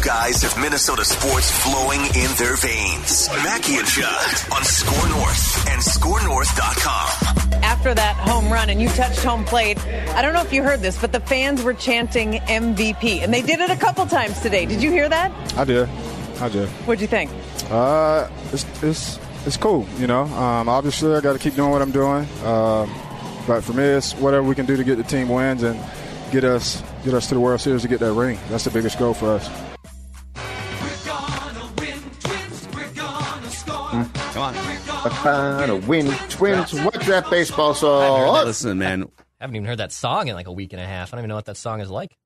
guys have Minnesota sports flowing in their veins. Mackie and Judd on Score North and ScoreNorth.com. After that home run and you touched home plate, I don't know if you heard this, but the fans were chanting MVP, and they did it a couple times today. Did you hear that? I did. What'd you think? It's cool, you know. Obviously, I got to keep doing what I'm doing. But for me, it's whatever we can do to get the team wins and get us to the World Series to get that ring. That's the biggest goal for us. We're gonna win, Twins. We're gonna score. Come on. We're gonna win, Twins. What's that baseball song? Listen, man. I haven't even heard that song in like a week and a half. I don't even know what that song is like.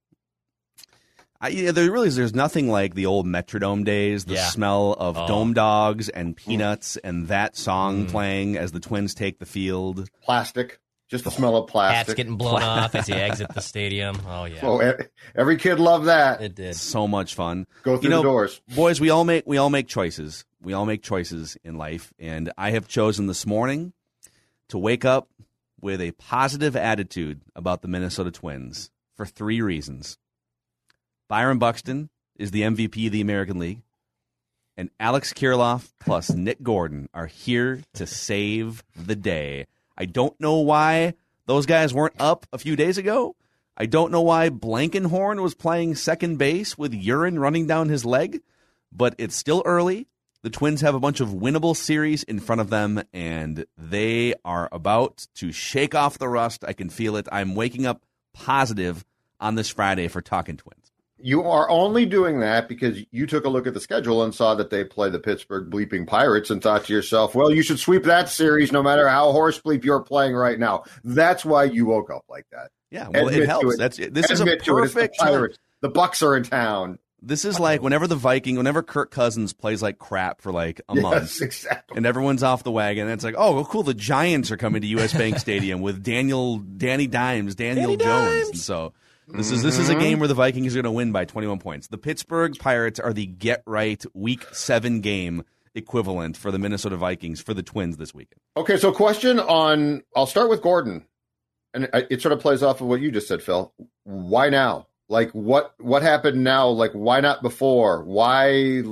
There's nothing like the old Metrodome days, the smell of Dome Dogs and peanuts and that song playing as the Twins take the field. Plastic. Just the smell of plastic. Hats getting blown off as you exit the stadium. Oh, yeah. Oh, every kid loved that. It did. So much fun. Go through the doors. Boys, we all make choices. We all make choices in life. And I have chosen this morning to wake up with a positive attitude about the Minnesota Twins for 3 reasons. Byron Buxton is the MVP of the American League, and Alex Kirilloff plus Nick Gordon are here to save the day. I don't know why those guys weren't up a few days ago. I don't know why Blankenhorn was playing second base with urine running down his leg, but it's still early. The Twins have a bunch of winnable series in front of them, and they are about to shake off the rust. I can feel it. I'm waking up positive on this Friday for Talking Twins. You are only doing that because you took a look at the schedule and saw that they play the Pittsburgh bleeping Pirates and thought to yourself, well, you should sweep that series no matter how horse bleep you're playing right now. That's why you woke up like that. Yeah, well, it helps. This is a perfect Pirates. The Bucks are in town. This is like whenever Kirk Cousins plays like crap for like a month, exactly. And everyone's off the wagon, and it's like, oh, well, cool, the Giants are coming to U.S. Bank Stadium with Danny Dimes, Daniel Jones. And so this is a game where the Vikings are going to win by 21 points. The Pittsburgh Pirates are the get-right Week 7 game equivalent for the Minnesota Vikings for the Twins this weekend. Okay, so question I'll start with Gordon, and it sort of plays off of what you just said, Phil. Why now? Like, what happened now? Like, why not before? Why,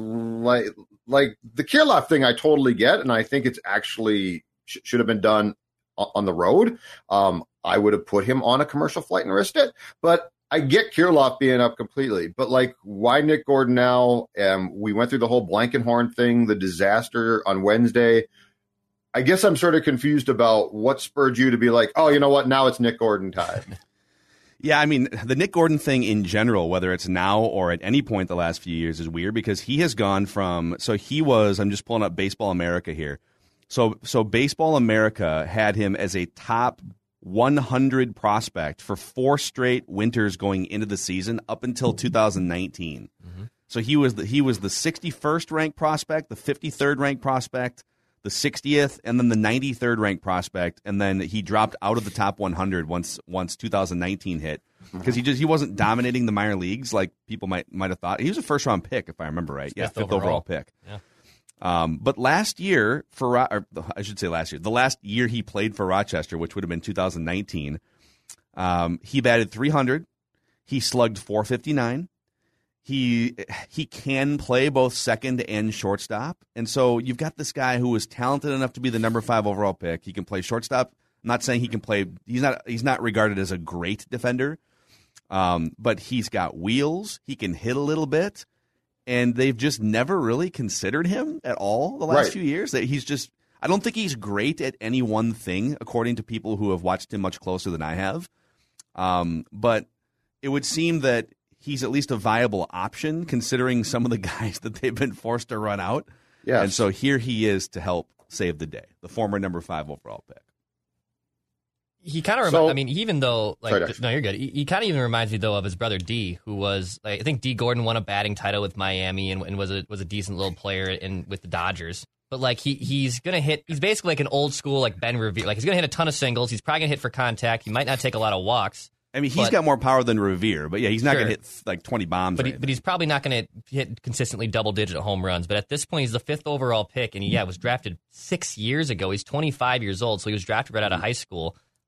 like the Kirilloff thing I totally get, and I think it's actually should have been done on the road. I would have put him on a commercial flight and risked it, but I get Kirilloff being up completely. But, like, why Nick Gordon now? We went through the whole Blankenhorn thing, the disaster on Wednesday. I guess I'm sort of confused about what spurred you to be like, oh, you know what, now it's Nick Gordon time. Yeah, I mean, the Nick Gordon thing in general, whether it's now or at any point the last few years, is weird because he has gone from – so he was – I'm just pulling up Baseball America here. So Baseball America had him as a top 100 prospect for 4 straight winters going into the season up until 2019. Mm-hmm. So he was the 61st ranked prospect, the 53rd ranked prospect, the 60th, and then the 93rd ranked prospect, and then he dropped out of the top 100 once 2019 hit because he wasn't dominating the minor leagues like people might have thought. He was a first round pick if I remember right. Yeah, 5th overall pick. Yeah. But last year the last year he played for Rochester, which would have been 2019, he batted 300. He slugged .459. He can play both second and shortstop. And so you've got this guy who is talented enough to be the number 5 overall pick. He can play shortstop. I'm not saying he can play. He's not regarded as a great defender, but he's got wheels. He can hit a little bit. And they've just never really considered him at all the last few years. That I don't think he's great at any one thing, according to people who have watched him much closer than I have. But it would seem that he's at least a viable option considering some of the guys that they've been forced to run out. Yes. And so here he is to help save the day, the former number 5 overall pick. He kind of even though, no, you're good. He kind of even reminds me, though, of his brother D, who was, I think D. Gordon won a batting title with Miami and was a decent little player with the Dodgers. But, like, he's going to hit, he's basically like an old school, like, Ben Revere. Like, he's going to hit a ton of singles. He's probably going to hit for contact. He might not take a lot of walks. I mean, he's got more power than Revere, but yeah, he's not going to hit like 20 bombs. But he's probably not going to hit consistently double-digit home runs. But at this point, he's the 5th overall pick, and he was drafted 6 years ago. He's 25 years old, so he was drafted right out of high school.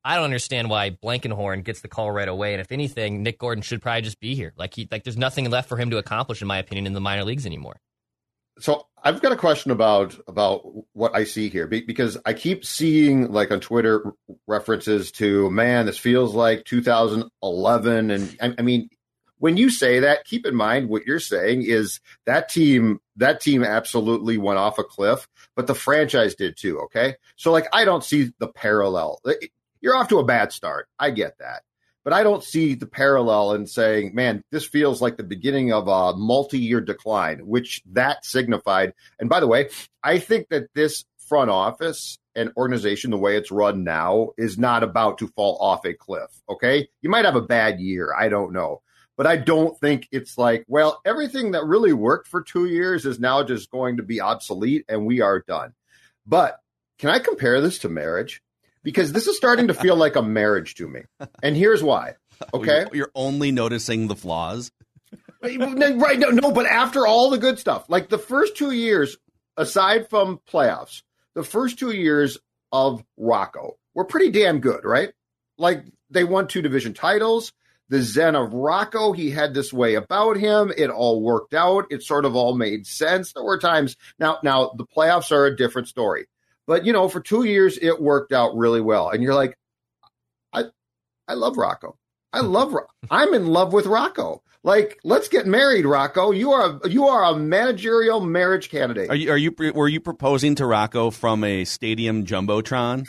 I don't understand why Blankenhorn gets the call right away. And if anything, Nick Gordon should probably just be here. Like there's nothing left for him to accomplish, in my opinion, in the minor leagues anymore. So I've got a question about what I see here, because I keep seeing, like, on Twitter, references to, man, this feels like 2011. And I mean, when you say that, keep in mind what you're saying is that team absolutely went off a cliff, but the franchise did too. Okay. So, like, I don't see the parallel. You're off to a bad start. I get that. But I don't see the parallel in saying, man, this feels like the beginning of a multi-year decline, which that signified. And by the way, I think that this front office and organization, the way it's run now, is not about to fall off a cliff, okay? You might have a bad year. I don't know. But I don't think it's like, well, everything that really worked for 2 years is now just going to be obsolete and we are done. But can I compare this to marriage? Because this is starting to feel like a marriage to me. And here's why. Okay. You're only noticing the flaws. Right. No, but after all the good stuff, like the first 2 years, aside from playoffs, the first 2 years of Rocco were pretty damn good, right? Like, they won 2 division titles. The zen of Rocco, he had this way about him. It all worked out. It sort of all made sense. There were times. Now the playoffs are a different story. But, you know, for 2 years, it worked out really well. And you're like, I love Rocco. I'm in love with Rocco. Like, let's get married, Rocco. You are a managerial marriage candidate. Were you proposing to Rocco from a stadium jumbotron?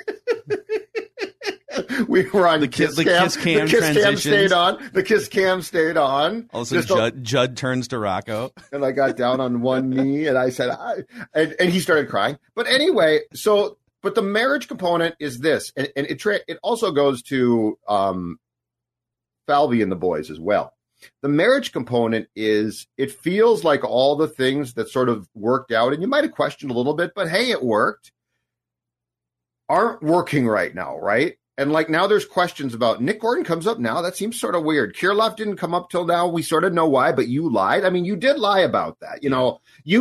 We were on the kiss cam. The kiss cam stayed on. The kiss cam stayed on. All of a sudden, Judd turns to Rocco, and I got down on one knee and I said, and he started crying. But anyway, but the marriage component is this, and it also goes to Falvey and the boys as well. The marriage component is, it feels like all the things that sort of worked out, and you might have questioned a little bit, but hey, it worked, aren't working right now, right? And like, now there's questions about Nick Gordon comes up now. That seems sort of weird. Kirilloff didn't come up till now. We sort of know why, but you lied. I mean, you did lie about that, you know,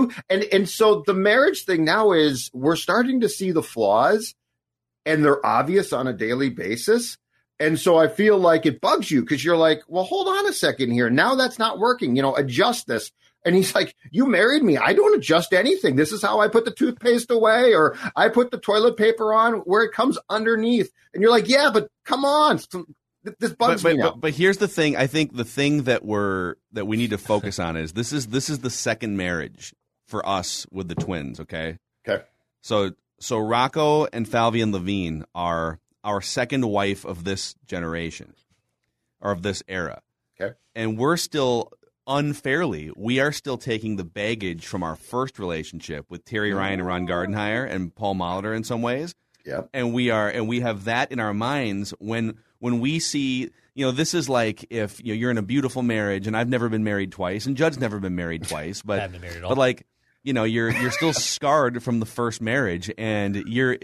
and so the marriage thing now is, we're starting to see the flaws, and they're obvious on a daily basis. And so I feel like it bugs you, because you're like, well, hold on a second here. Now that's not working, you know, adjust this. And he's like, you married me. I don't adjust anything. This is how I put the toothpaste away, or I put the toilet paper on where it comes underneath. And you're like, yeah, but come on. This bugs me now. But here's the thing. I think the thing that we need to focus on is this is the second marriage for us with the Twins. Okay. Okay. So Rocco and Falvey and Levine are our second wife of this generation, or of this era. Okay. And we're still, unfairly, we are still taking the baggage from our first relationship with Terry Ryan and Ron Gardenhire and Paul Molitor in some ways. Yeah. And we have that in our minds when we see, you know, this is like if you're in a beautiful marriage, and I've never been married twice, and Judd's never been married twice, but I haven't been married at all. But like, you know, you're still scarred from the first marriage, and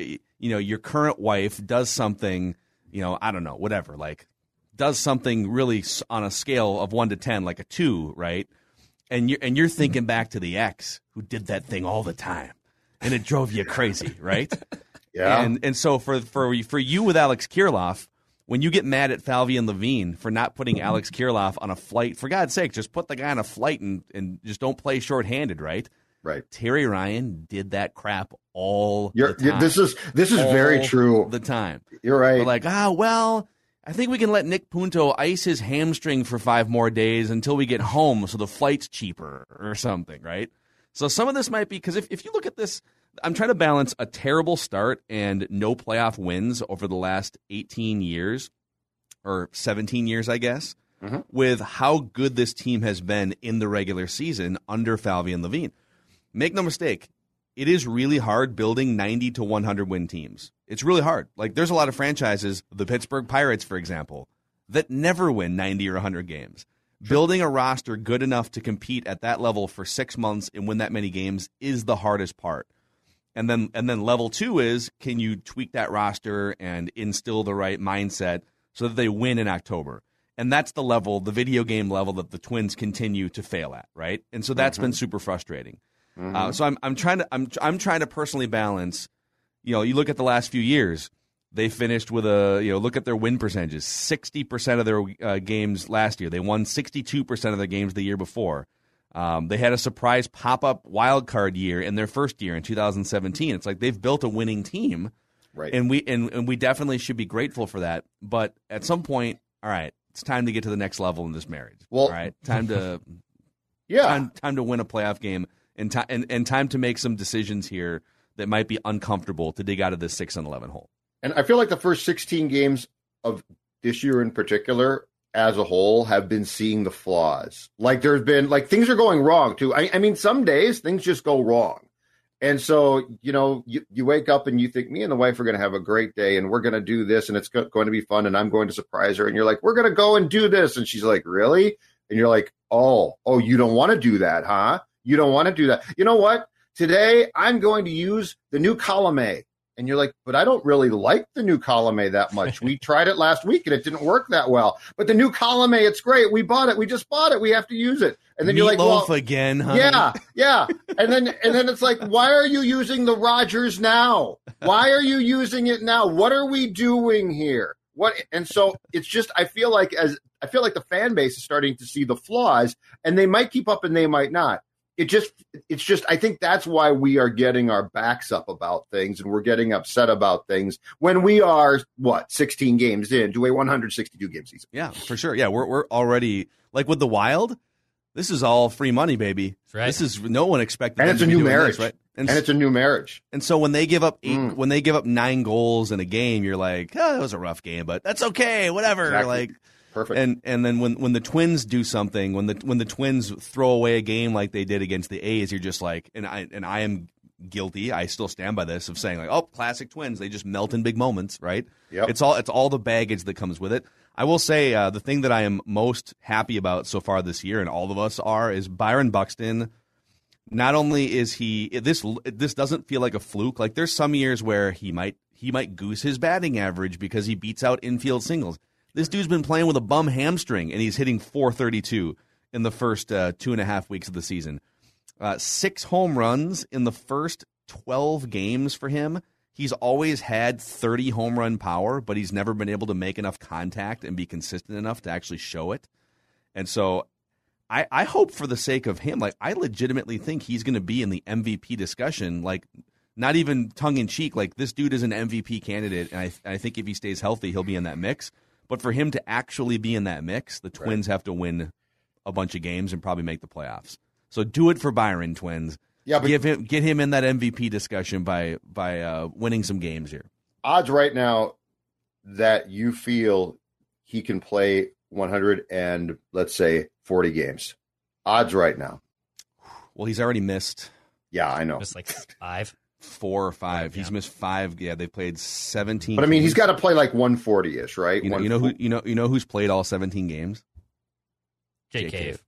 your current wife does something, you know, I don't know, whatever, like does something really on a scale of 1 to 10, like a 2, right? And you're thinking back to the ex who did that thing all the time, and it drove you crazy, right? Yeah. And so for you with Alex Kirilloff, when you get mad at Falvey and Levine for not putting Alex Kirilloff on a flight, for God's sake, just put the guy on a flight and just don't play shorthanded, right? Right. Terry Ryan did that crap all the time. This is very true. The time. You're right. We're like, well, I think we can let Nick Punto ice his hamstring for 5 more days until we get home so the flight's cheaper or something, right? So some of this might be, because if you look at this, I'm trying to balance a terrible start and no playoff wins over the last 18 years, or 17 years, I guess, with how good this team has been in the regular season under Falvey and Levine. Make no mistake, it is really hard building 90 to 100 win teams. It's really hard. Like, there's a lot of franchises, the Pittsburgh Pirates, for example, that never win 90 or 100 games. Sure. Building a roster good enough to compete at that level for 6 months and win that many games is the hardest part. And then level 2 is, can you tweak that roster and instill the right mindset so that they win in October? And that's the level, the video game level, that the Twins continue to fail at, right? And so that's been super frustrating. So I'm trying to personally balance. You know, you look at the last few years, They finished with look at their win percentages. 60% of their games last year. They won 62% of their games the year before. They had a surprise pop-up wild card year in their first year in 2017. It's like they've built a winning team, right? And we definitely should be grateful for that. But at some point, all right, it's time to get to the next level in this marriage. Well, all right, time to time to win a playoff game, and time to make some decisions here that might be uncomfortable to dig out of this 6-11 hole. And I feel like the first 16 games of this year in particular, as a whole, have been seeing the flaws. Like there's been things are going wrong too. I mean, some days things just go wrong. And so, you wake up and you think me and the wife are going to have a great day and we're going to do this and it's going to be fun and I'm going to surprise her. And you're like, we're going to go and do this. And she's like, really? And you're like, oh, you don't want to do that, huh? You don't want to do that. You know what? Today I'm going to use the new column A. And you're like, but I don't really like the new column A that much. We tried it last week and it didn't work that well. But the new column A, it's great. We bought it. We just bought it. We have to use it. And then you're like, well, again, honey. Yeah. And then it's like, why are you using the Rogers now? Why are you using it now? What are we doing here? And so it's just, I feel like the fan base is starting to see the flaws, and they might keep up and they might not. It's just, I think that's why we are getting our backs up about things and we're getting upset about things when we are, 16 games into a 162 game season. Yeah, for sure. Yeah, we're already, like with the Wild, this is all free money, baby. That's right. This is, no one expected. And it's a new marriage, this, right? And it's a new marriage. And so when they give up 9 goals in a game, you're like, that was a rough game, but that's okay, whatever. Exactly. Perfect. And then when the Twins do something, when the Twins throw away a game like they did against the A's, you're just like, and I am guilty. I still stand by this of saying like, oh, classic Twins. They just melt in big moments, right? Yep. It's all the baggage that comes with it. I will say the thing that I am most happy about so far this year, and all of us are, is Byron Buxton. Not only is this doesn't feel like a fluke. Like there's some years where he might goose his batting average because he beats out infield singles. This dude's been playing with a bum hamstring, and he's hitting .432 in the first 2.5 weeks of the season. 6 home runs in the first 12 games for him. He's always had 30 home run power, but he's never been able to make enough contact and be consistent enough to actually show it. And so I hope for the sake of him, like I legitimately think he's going to be in the MVP discussion, like not even tongue-in-cheek, like this dude is an MVP candidate, and I think if he stays healthy, he'll be in that mix. But for him to actually be in that mix, the Twins have to win a bunch of games and probably make the playoffs. So do it for Byron, Twins. Yeah, but get him in that MVP discussion by winning some games here. Odds right now that you feel he can play 100 and let's say 40 games. Odds right now. Well, he's already missed. Yeah, I know. Just like 5. 4 or 5. Yeah. He's missed 5. Yeah, they played 17. But I mean, games. he's got to play like 140-ish, right? You know who's played all 17 games? Jake Cave.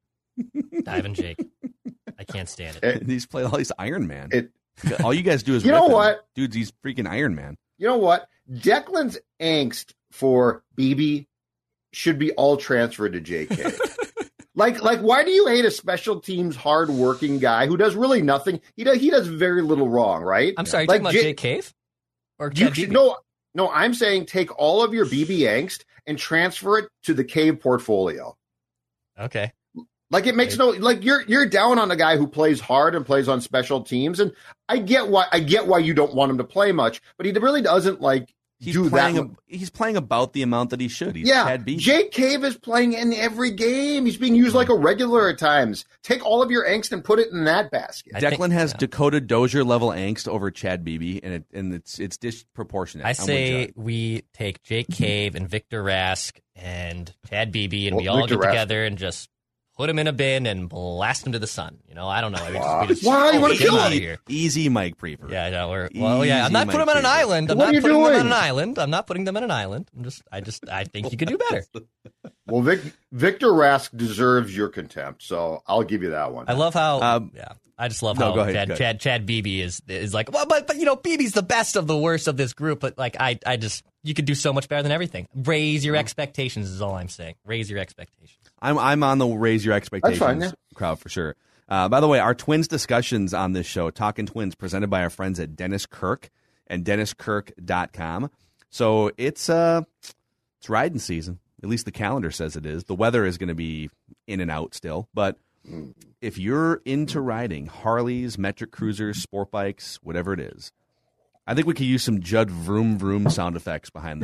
Diving Jake. I can't stand it. He's played all these Iron Man. All you guys do is you know what, dude? He's freaking Iron Man. You know what? Declan's angst for BB should be all transferred to Jake Cave. Like, why do you hate a special teams hard-working guy who does really nothing? He does very little wrong, right? I'm sorry, talking about Jake Cave? Or Chad BB? No, I'm saying take all of your BB angst and transfer it to the Cave portfolio. Okay. Like it makes you're down on a guy who plays hard and plays on special teams, and I get why you don't want him to play much, but he really doesn't He's playing about the amount that he should. He's Chad Beebe. Jake Cave is playing in every game. He's being used like a regular at times. Take all of your angst and put it in that basket. Declan has Dakota Dozier level angst over Chad Beebe, and it's disproportionate. I say we take Jake Cave and Victor Rask and Chad Beebe, and we all get together and just put him in a bin and blast him to the sun. I don't know. Why? You want to kill him? Out of here. Easy, Mike Prefer. Yeah, no, I'm not putting him on an island. I'm not putting them on an island. I think you could do better. Well, Victor Rask deserves your contempt, so I'll give you that one. I love how. I just love how Chad Beebe is like. Well, but Beebe's the best of the worst of this group. But you could do so much better than everything. Raise your expectations is all I'm saying. Raise your expectations. I'm on the raise your expectations crowd for sure. By the way, our Twins discussions on this show, Talkin' Twins, presented by our friends at Dennis Kirk and DennisKirk.com. So it's riding season. At least the calendar says it is. The weather is going to be in and out still. But if you're into riding, Harleys, metric cruisers, sport bikes, whatever it is, I think we could use some Judd vroom vroom sound effects behind this.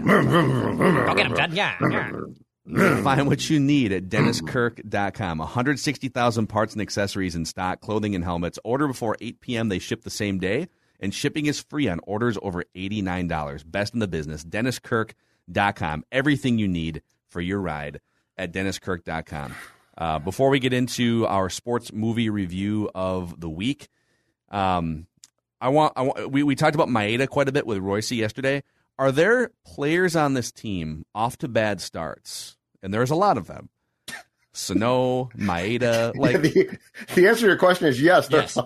Go get him, Judd. Yeah. Find what you need at DennisKirk.com. 160,000 parts and accessories in stock, clothing and helmets. Order before 8 p.m. They ship the same day, and shipping is free on orders over $89. Best in the business. DennisKirk.com. Everything you need for your ride at DennisKirk.com. Before we get into our sports movie review of the week, we talked about Maeda quite a bit with Royce yesterday. Are there players on this team off to bad starts? And there's a lot of them. Sano, Maeda, like the answer to your question is yes.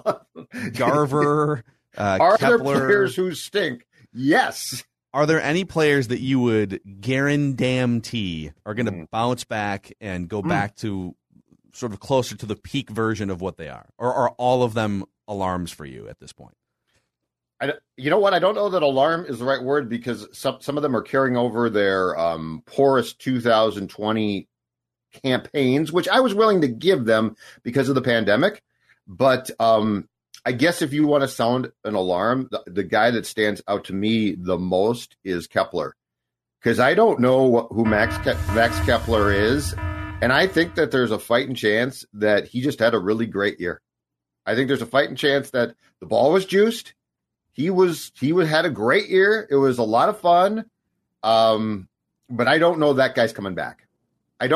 Garver, are Kepler. there players who stink? Yes. Are there any players that you would guarantee are going to bounce back and go back to sort of closer to the peak version of what they are? Or are all of them alarms for you at this point? You know what? I don't know that alarm is the right word because some of them are carrying over their poorest 2020 campaigns, which I was willing to give them because of the pandemic. But I guess if you want to sound an alarm, the guy that stands out to me the most is Kepler, because I don't know who Max Kepler is. And I think that there's a fighting chance that he just had a really great year. I think there's a fighting chance that the ball was juiced. He had a great year. It was a lot of fun. But I don't know that guy's coming back. And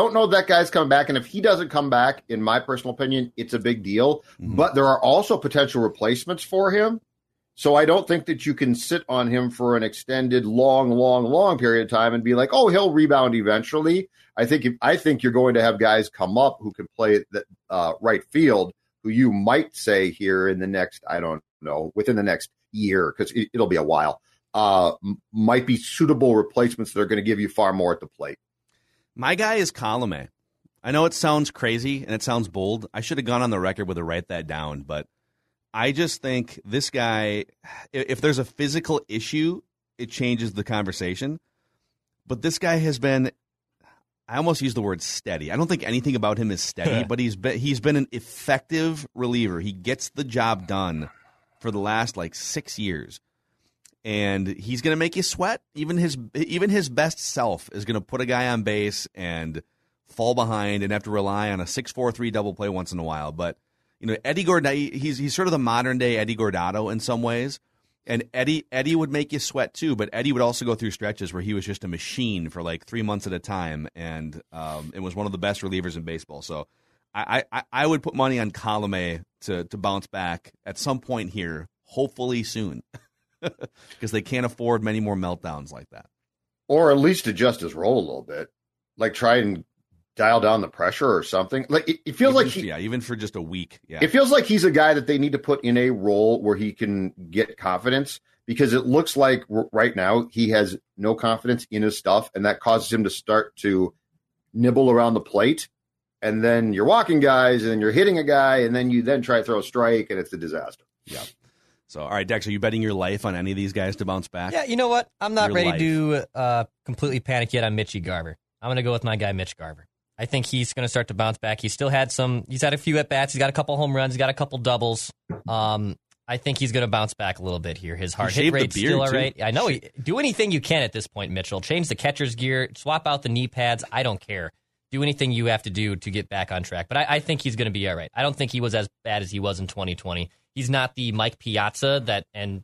if he doesn't come back, in my personal opinion, it's a big deal. Mm-hmm. But there are also potential replacements for him. So I don't think that you can sit on him for an extended, long period of time and be like, oh, he'll rebound eventually. I think you're going to have guys come up who can play the right field, who you might say here in the next, I don't know, within the next year, because it'll be a while, might be suitable replacements that are going to give you far more at the plate. My guy is Colome. I know it sounds crazy and it sounds bold. I should have gone on the record with a write that down, but I just think this guy, if there's a physical issue, it changes the conversation. But this guy has been, I almost use the word steady. I don't think anything about him is steady, but he's been an effective reliever. He gets the job done for the last 6 years. And he's going to make you sweat. Even his best self is going to put a guy on base and fall behind and have to rely on a 6-4-3 double play once in a while. But Eddie Guardado, he's sort of the modern day Eddie Guardado in some ways. And Eddie would make you sweat too, but Eddie would also go through stretches where he was just a machine for 3 months at a time, and it was one of the best relievers in baseball. So I would put money on Colome to bounce back at some point here, hopefully soon, because they can't afford many more meltdowns like that. Or at least adjust his role a little bit, try and dial down the pressure or something. It feels even for just a week. Yeah, it feels like he's a guy that they need to put in a role where he can get confidence, because it looks like right now he has no confidence in his stuff, and that causes him to start to nibble around the plate. And then you're walking guys, and then you're hitting a guy, and then you try to throw a strike, and it's a disaster. Yeah. So, all right, Dex, are you betting your life on any of these guys to bounce back? Yeah, you know what? I'm not ready to completely panic yet on Mitchie Garver. I'm going to go with my guy, Mitch Garver. I think he's going to start to bounce back. He's had a few at-bats. He's got a couple home runs. He's got a couple doubles. I think he's going to bounce back a little bit here. His hard hit rate's still all right. I know. Do anything you can at this point, Mitchell. Change the catcher's gear. Swap out the knee pads. I don't care. Do anything you have to do to get back on track. But I think he's going to be all right. I don't think he was as bad as he was in 2020. He's not the Mike Piazza from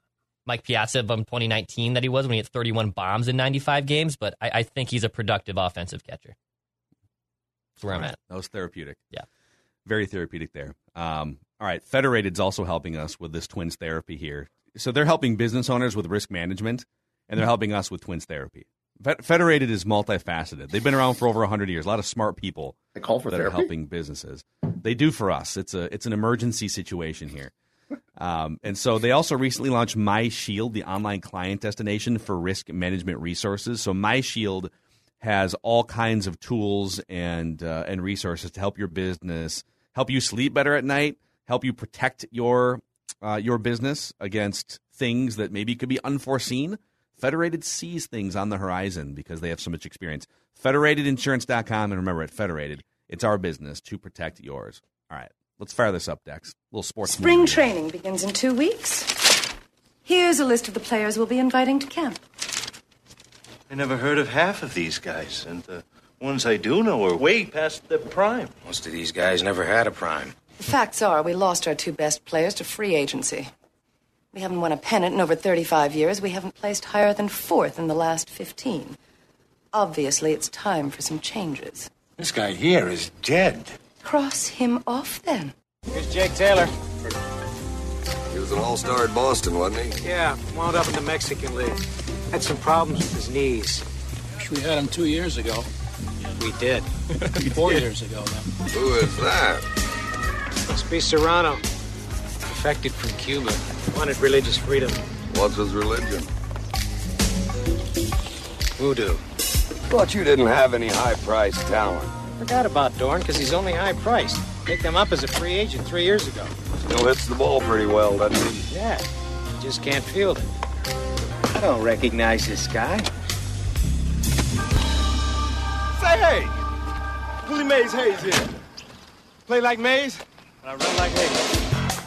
2019 that he was when he hit 31 bombs in 95 games, but I think he's a productive offensive catcher. That's where I'm at. That was therapeutic. Yeah. Very therapeutic there. All right, Federated's also helping us with this Twins therapy here. So they're helping business owners with risk management, and they're helping us with Twins therapy. Federated is multifaceted. They've been around for over 100 years. A lot of smart people they call for that therapy? Are helping businesses. They do for us. It's an emergency situation here. And so they also recently launched MyShield, the online client destination for risk management resources. So MyShield has all kinds of tools and resources to help your business, help you sleep better at night, help you protect your business against things that maybe could be unforeseen, Federated sees things on the horizon because they have so much experience. Federatedinsurance.com, and remember, at Federated, it's our business to protect yours. All right, let's fire this up, Dex. A little sports. Spring training begins in 2 weeks. Here's a list of the players we'll be inviting to camp. I never heard of half of these guys, and the ones I do know are way past their prime. Most of these guys never had a prime. The facts are, we lost our 2 best players to free agency. We haven't won a pennant in over 35 years. We haven't placed higher than 4th in the last 15. Obviously, it's time for some changes. This guy here is dead. Cross him off, then. Here's Jake Taylor. He was an all-star at Boston, wasn't he? Yeah, wound up in the Mexican League. Had some problems with his knees. We had him 2 years ago. We did. 4 years ago, then. Who is that? Must be Serrano. Defected from Cuba. Wanted religious freedom. What's his religion? Voodoo. Thought you didn't have any high-priced talent. Forgot about Dorn because he's only high-priced. Picked him up as a free agent 3 years ago. Still hits the ball pretty well, doesn't he? Yeah, just can't field it. I don't recognize this guy. Say hey! Willie Mays Hayes here. Play like Mays, and I run like Hayes.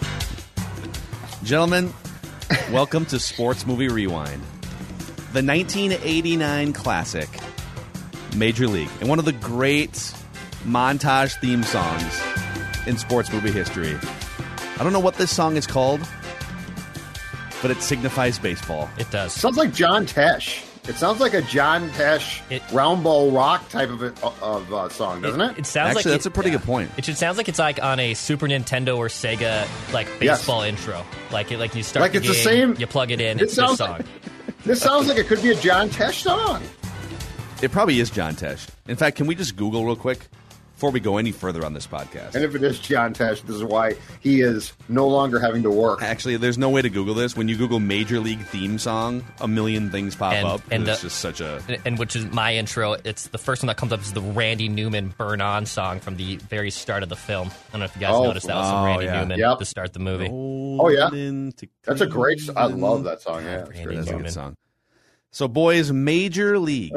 Gentlemen, welcome to Sports Movie Rewind. The 1989 classic, Major League, and one of the great montage theme songs in sports movie history. I don't know what this song is called, but it signifies baseball. It does. Sounds like John Tesh. It sounds like a John Tesh round ball rock type of song, doesn't it? It sounds Actually, like that's a pretty good point. It should sounds like it's like on a Super Nintendo or Sega baseball intro. Like you start the game, the same. You plug it in. It's this song. This sounds like it could be a John Tesh song. It probably is John Tesh. In fact, can we just Google real quick before we go any further on this podcast? And if it is John Tesh, this is why he is no longer having to work. Actually, there's no way to Google this. When you Google Major League theme song, a million things pop up. And it's just such a... And which is my intro. It's the first one that comes up is the Randy Newman Burn On song from the very start of the film. I don't know if you guys noticed that was from Randy Newman to start the movie. Oh, yeah. That's a great song. I love that song. Yeah, that's a good song. So, boys, Major League,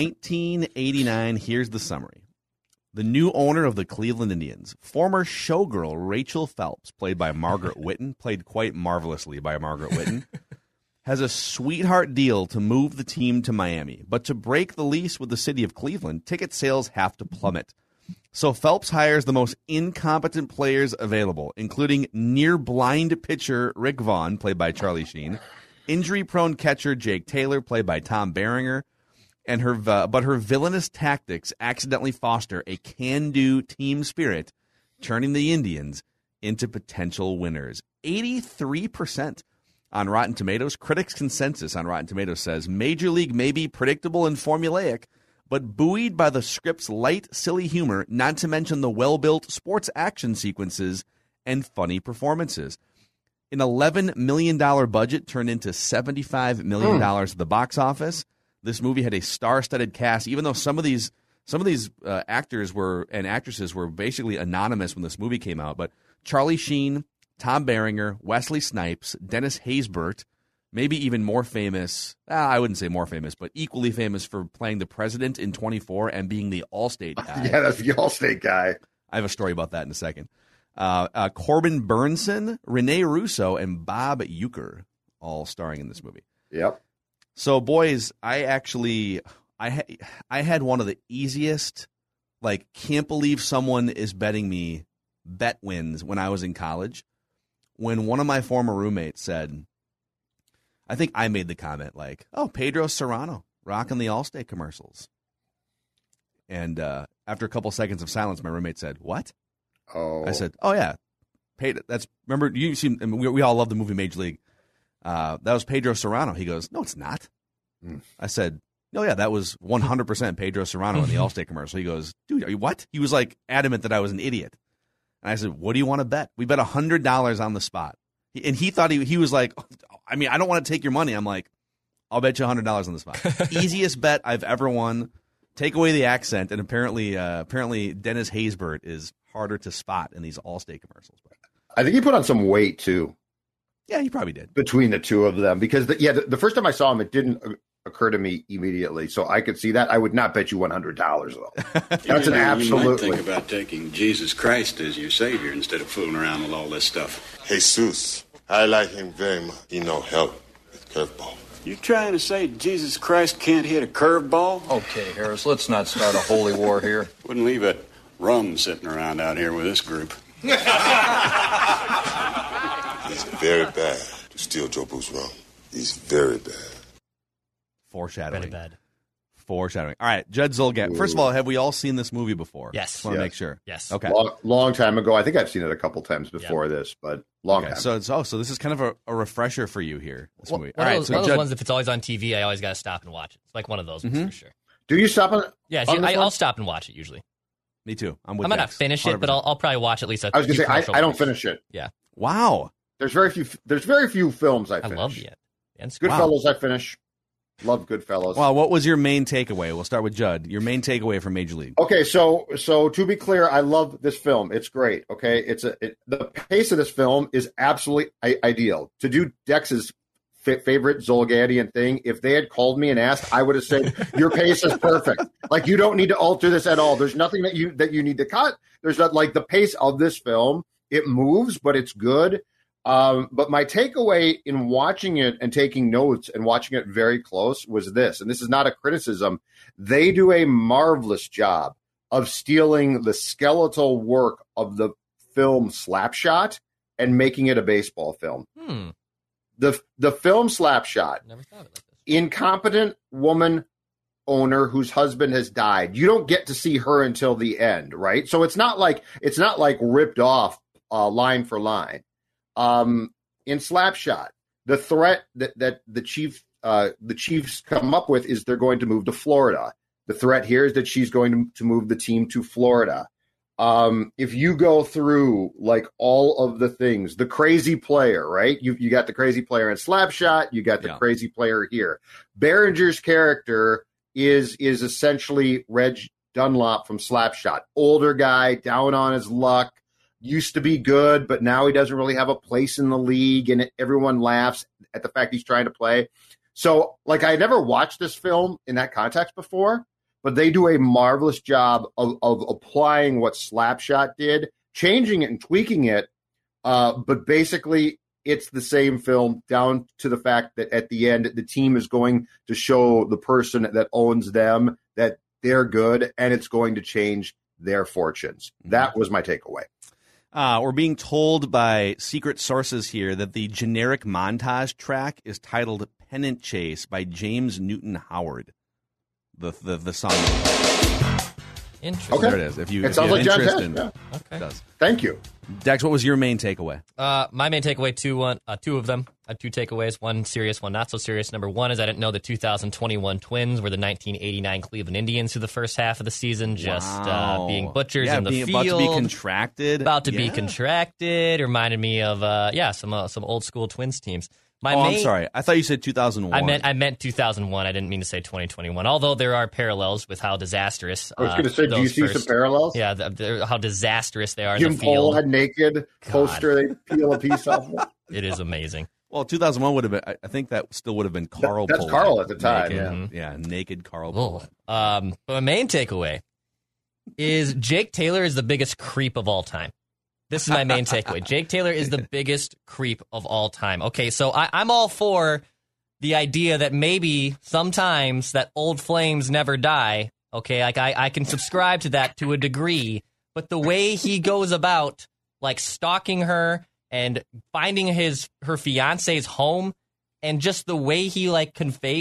1989. Here's the summary. The new owner of the Cleveland Indians, former showgirl Rachel Phelps, played by Margaret Whitten, played quite marvelously by Margaret Whitten, has a sweetheart deal to move the team to Miami. But to break the lease with the city of Cleveland, ticket sales have to plummet. So Phelps hires the most incompetent players available, including near-blind pitcher Rick Vaughn, played by Charlie Sheen, injury-prone catcher Jake Taylor, played by Tom Berenger, and her villainous tactics accidentally foster a can-do team spirit, turning the Indians into potential winners. 83% on Rotten Tomatoes. Critics' consensus on Rotten Tomatoes says Major League may be predictable and formulaic, but buoyed by the script's light, silly humor, not to mention the well-built sports action sequences and funny performances. An $11 million budget turned into $75 million at the box office. This movie had a star-studded cast, even though some of these actors and actresses were basically anonymous when this movie came out. But Charlie Sheen, Tom Berenger, Wesley Snipes, Dennis Haysbert, maybe even more famous, I wouldn't say more famous, but equally famous for playing the president in 24 and being the Allstate guy. Yeah, that's the Allstate guy. I have a story about that in a second. Corbin Burnson, Rene Russo, and Bob Uecker all starring in this movie. Yep. So, boys, I had one of the easiest, can't believe someone is betting me bet wins when I was in college. When one of my former roommates said, I think I made the comment Pedro Serrano rocking the Allstate commercials. And after a couple seconds of silence, my roommate said, "What?" Oh, I said, "Oh yeah, remember you see? We all love the movie Major League. That was Pedro Serrano." He goes, "No, it's not." I said, "No, yeah, that was 100% Pedro Serrano in the Allstate commercial." He goes, "Dude, are you what?" He was adamant that I was an idiot. And I said, "What do you want to bet?" We bet $100 on the spot. And he thought he was like, I don't want to take your money. I'm like, I'll bet you $100 on the spot. Easiest bet I've ever won. Take away the accent, and apparently Dennis Haysbert is harder to spot in these Allstate commercials. I think he put on some weight too. Yeah, he probably did. Between the two of them. Because, the first time I saw him, it didn't occur to me immediately. So I could see that. I would not bet you $100, though. That's an absolutely. You might think about taking Jesus Christ as your Savior instead of fooling around with all this stuff. Jesus, I like him very much. He know help with curveball. You trying to say Jesus Christ can't hit a curveball? Okay, Harris, let's not start a holy war here. Wouldn't leave a rum sitting around out here with this group. He's very bad to steal Joe Boo's rum. He's very bad. Foreshadowing. Very bad. Foreshadowing. All right, Judd Zulgad. First of all, have we all seen this movie before? Yes. Just want to make sure. Yes. Okay. Long time ago. I think I've seen it a couple times before this, but long time. So this is kind of a refresher for you here. This movie. One of those ones, if it's always on TV, I always got to stop and watch it. It's like one of those ones for sure. Do you stop on? Yeah, I'll stop and watch it usually. Me too. I might not finish it, but I'll probably watch at least. I was going to say I don't finish it. Yeah. Wow. There's very few films I finish. I love the end. Goodfellas I finish. Love Goodfellas. Well, what was your main takeaway? We'll start with Judd. Your main takeaway from Major League. Okay, so to be clear, I love this film. It's great. Okay, the pace of this film is absolutely ideal. To do Dex's favorite Zulgadian thing, if they had called me and asked, I would have said your pace is perfect. Like, you don't need to alter this at all. There's nothing that you need to cut. There's not, like, the pace of this film. It moves, but it's good. But my takeaway in watching it and taking notes and watching it very close was this, and this is not a criticism. They do a marvelous job of stealing the skeletal work of the film Slapshot and making it a baseball film. The film Slapshot, never thought of it like this. Incompetent woman owner whose husband has died. You don't get to see her until the end, right? So it's not like ripped off line for line. In Slapshot, the threat that the Chiefs come up with is they're going to move to Florida. The threat here is that she's going to move the team to Florida. If you go through like all of the things, the crazy player, right? You got the crazy player in Slapshot. You got the crazy player here. Behringer's character is essentially Reg Dunlop from Slapshot. Older guy, down on his luck. Used to be good, but now he doesn't really have a place in the league, and everyone laughs at the fact he's trying to play. So, like, I never watched this film in that context before, but they do a marvelous job of applying what Slapshot did, changing it and tweaking it, but basically it's the same film down to the fact that at the end, the team is going to show the person that owns them that they're good, and it's going to change their fortunes. That was my takeaway. We're being told by secret sources here that the generic montage track is titled Pennant Chase by James Newton Howard. The song. Interesting. Okay. There it is. If you sounds like John interest Tesh, in, yeah. Okay. It does. Thank you. Dex, what was your main takeaway? My main takeaway, two of them. I had two takeaways, one serious, one not so serious. Number one is I didn't know the 2021 Twins were the 1989 Cleveland Indians through the first half of the season, just being butchers in the field. About to be contracted. Be contracted. Reminded me of, some old school Twins teams. I'm sorry. I thought you said 2001. I meant 2001. I didn't mean to say 2021. Although there are parallels with how disastrous. I was going to say, do you see some parallels? Yeah, how disastrous they are Jim in the field. Cole had naked poster. They peel a piece off. It is amazing. Well, 2001 would have been. I think that still would have been Carl. That's Pohlad. Carl at the time. Naked, naked Carl. Pohlad. But my main takeaway is Jake Taylor is the biggest creep of all time. This is my main takeaway. Jake Taylor is the biggest creep of all time. Okay, so I'm all for the idea that maybe sometimes that old flames never die. Okay, like I can subscribe to that to a degree, but the way he goes about like stalking her and finding her fiance's home, and just the way he like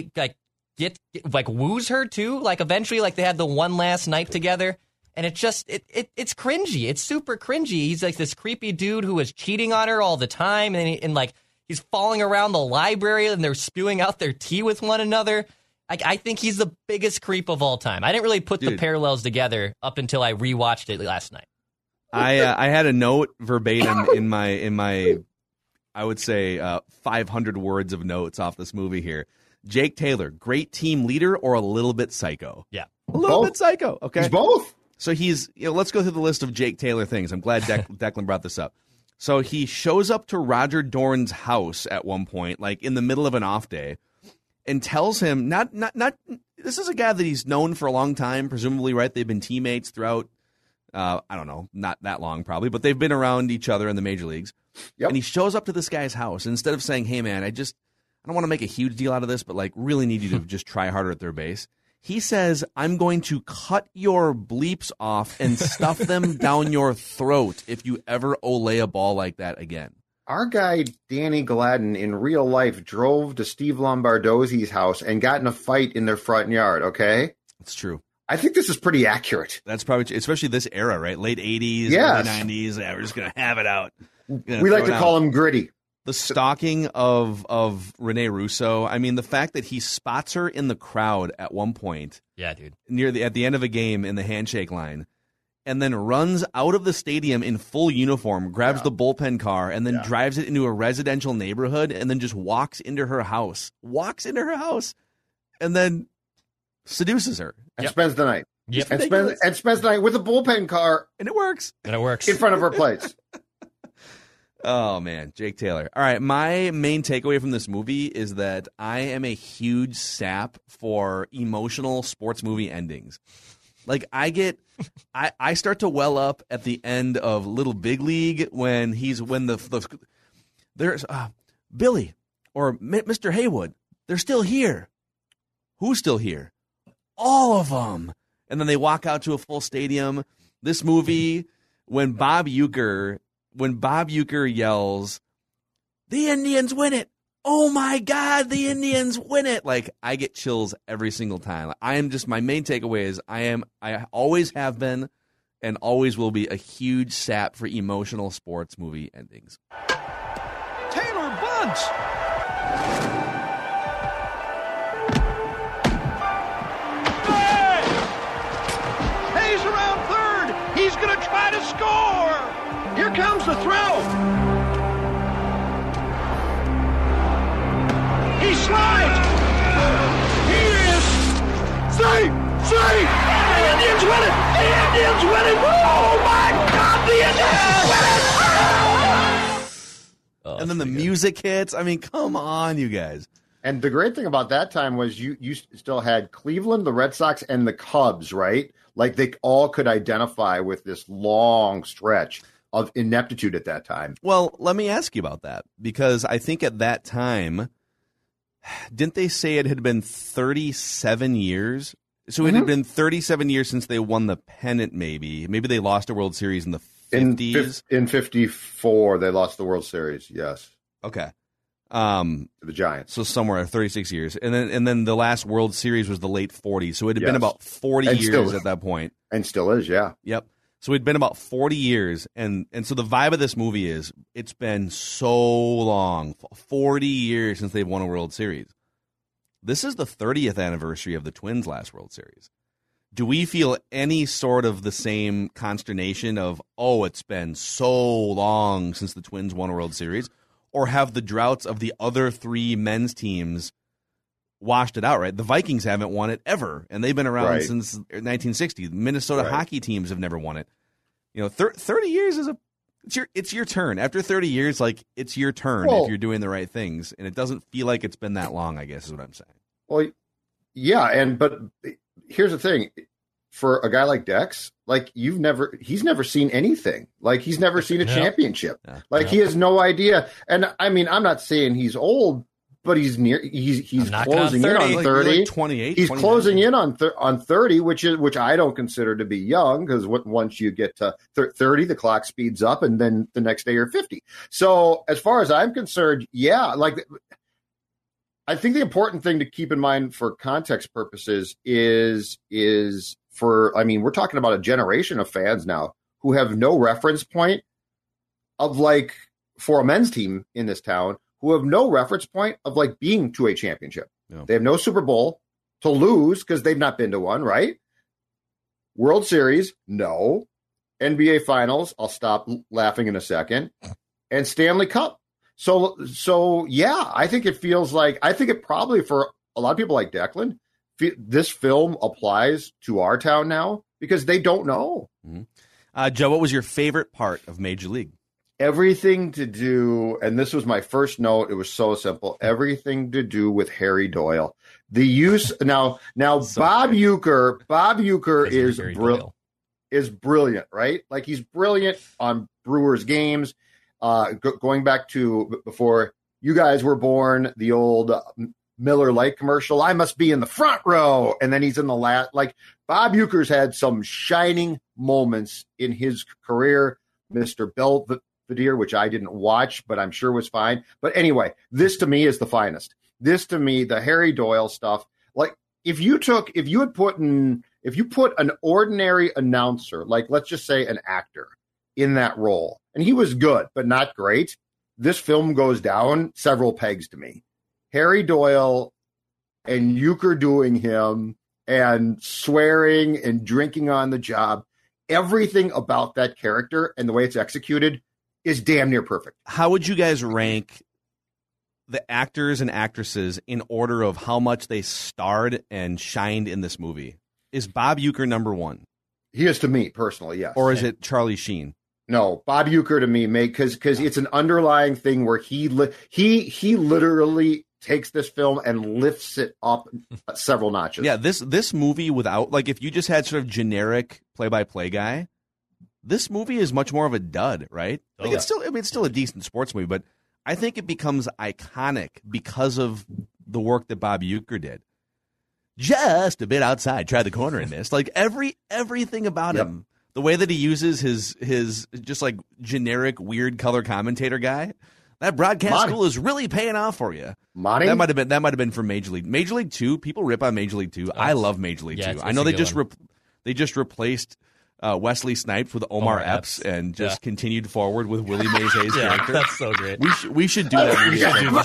woos her too. Like eventually, like they had the one last night together. And it's cringy. It's super cringy. He's like this creepy dude who is cheating on her all the time. And he's falling around the library and they're spewing out their tea with one another. I think he's the biggest creep of all time. I didn't really put the parallels together up until I rewatched it last night. I had a note verbatim in my I would say 500 words of notes off this movie here. Jake Taylor, great team leader or a little bit psycho? Yeah. A little bit psycho. Okay. He's both. So let's go through the list of Jake Taylor things. I'm glad Declan brought this up. So he shows up to Roger Dorn's house at one point, like in the middle of an off day, and tells him not. This is a guy that he's known for a long time, presumably, right? They've been teammates throughout. I don't know, not that long probably, but they've been around each other in the major leagues. Yep. And he shows up to this guy's house. And instead of saying, "Hey man, I don't want to make a huge deal out of this, but like really need you to just try harder at third base." He says, "I'm going to cut your bleeps off and stuff them down your throat if you ever Olay a ball like that again." Our guy, Danny Gladden, in real life drove to Steve Lombardozzi's house and got in a fight in their front yard, okay? It's true. I think this is pretty accurate. That's probably true, especially this era, right? Late 80s, Yes. early 90s. Yeah, we're just going to have it out. We like to call him gritty. The stalking of Rene Russo. I mean, the fact that he spots her in the crowd at one point. Yeah, dude. At the end of a game in the handshake line, and then runs out of the stadium in full uniform, grabs the bullpen car, and then drives it into a residential neighborhood, and then just walks into her house, and then seduces her. And spends the night. Yep. And spends the night with a bullpen car. And it works. In front of her place. Oh, man. Jake Taylor. All right. My main takeaway from this movie is that I am a huge sap for emotional sports movie endings. Like, I start to well up at the end of Little Big League when there's Billy or Mr. Haywood. They're still here. Who's still here? All of them. And then they walk out to a full stadium. This movie, when Bob Uecker yells, "The Indians win it. Oh my God, the Indians win it." Like, I get chills every single time. My main takeaway is I always have been and always will be a huge sap for emotional sports movie endings. Taylor bunts. Hayes around third. He's going to try to score. Here comes the throw. He slides. He is safe. The Indians win it. Oh my God, the Indians win it. And then the music hits. I mean, come on, you guys. And the great thing about that time was you still had Cleveland, the Red Sox, and the Cubs, right? Like, they all could identify with this long stretch of ineptitude at that time. Well, let me ask you about that, because I think at that time, didn't they say it had been 37 years? So it had been 37 years since they won the pennant, maybe. Maybe they lost a World Series in the 50s. In 54, they lost the World Series, yes. Okay. The Giants. So somewhere 36 years. And then the last World Series was the late 40s. So it had been about 40 years at that point. And still is, yeah. Yep. So it'd been about 40 years. And so the vibe of this movie is it's been so long, 40 years since they've won a World Series. This is the 30th anniversary of the Twins' last World Series. Do we feel any sort of the same consternation of, oh, it's been so long since the Twins won a World Series? Or have the droughts of the other three men's teams washed it out, right? The Vikings haven't won it ever, and they've been around since 1960. The Minnesota hockey teams have never won it. 30 years is it's your turn. After 30 years, like, it's your turn if you're doing the right things, and it doesn't feel like it's been that long, I guess is what I'm saying. Well, yeah, but here's the thing. For a guy like Dex, like, he's never seen anything. Like, he's never seen a championship. He has no idea. And I mean, I'm not saying he's old, but he's closing in on 30. Like 28. He's 29. closing in on 30, which I don't consider to be young, because once you get to 30, the clock speeds up, and then the next day you're 50. So as far as I'm concerned, I think the important thing to keep in mind for context purposes is we're talking about a generation of fans now who have no reference point of, like, for a men's team in this town, who have no reference point of, like, being to a championship. No. They have no Super Bowl to lose because they've not been to one, right? World Series, no. NBA Finals, I'll stop laughing in a second. And Stanley Cup. So yeah, I think it probably, for a lot of people like Declan, this film applies to our town now because they don't know. Mm-hmm. Joe, what was your favorite part of Major League? everything to do, and this was my first note, it was so simple, everything to do with Harry Doyle. The use now so Bob Uecker is brilliant, right? Like he's brilliant on Brewers games. Going back to before you guys were born, the old Miller Lite commercial, I must be in the front row, and then he's in the last. Like Bob Uecker's had some shining moments in his career. Mr. Belvedere, which I didn't watch, but I'm sure was fine. But anyway, this to me is the finest. This to me, the Harry Doyle stuff. Like if you put an ordinary announcer, like let's just say an actor, in that role, and he was good but not great, this film goes down several pegs to me. Harry Doyle and Uecker doing him and swearing and drinking on the job, everything about that character and the way it's executed is damn near perfect. How would you guys rank the actors and actresses in order of how much they starred and shined in this movie? Is Bob Uecker number one? He is to me personally, yes. Or is it Charlie Sheen? No, Bob Uecker to me, because it's an underlying thing where he literally takes this film and lifts it up several notches. Yeah, this movie without, like, if you just had sort of generic play-by-play guy, this movie is much more of a dud, right? Like it's still a decent sports movie, but I think it becomes iconic because of the work that Bob Uecker did. Just a bit outside, try the corner in this. Like everything about him, the way that he uses his just like generic weird color commentator guy. That broadcast school is really paying off for you. Monty? That might have been from Major League. Major League 2, people rip on Major League 2. I love Major League 2. I know they just replaced Wesley Snipes with Omar Epps and just continued forward with Willie Mays Hayes' character. That's so great. We should do that. We should do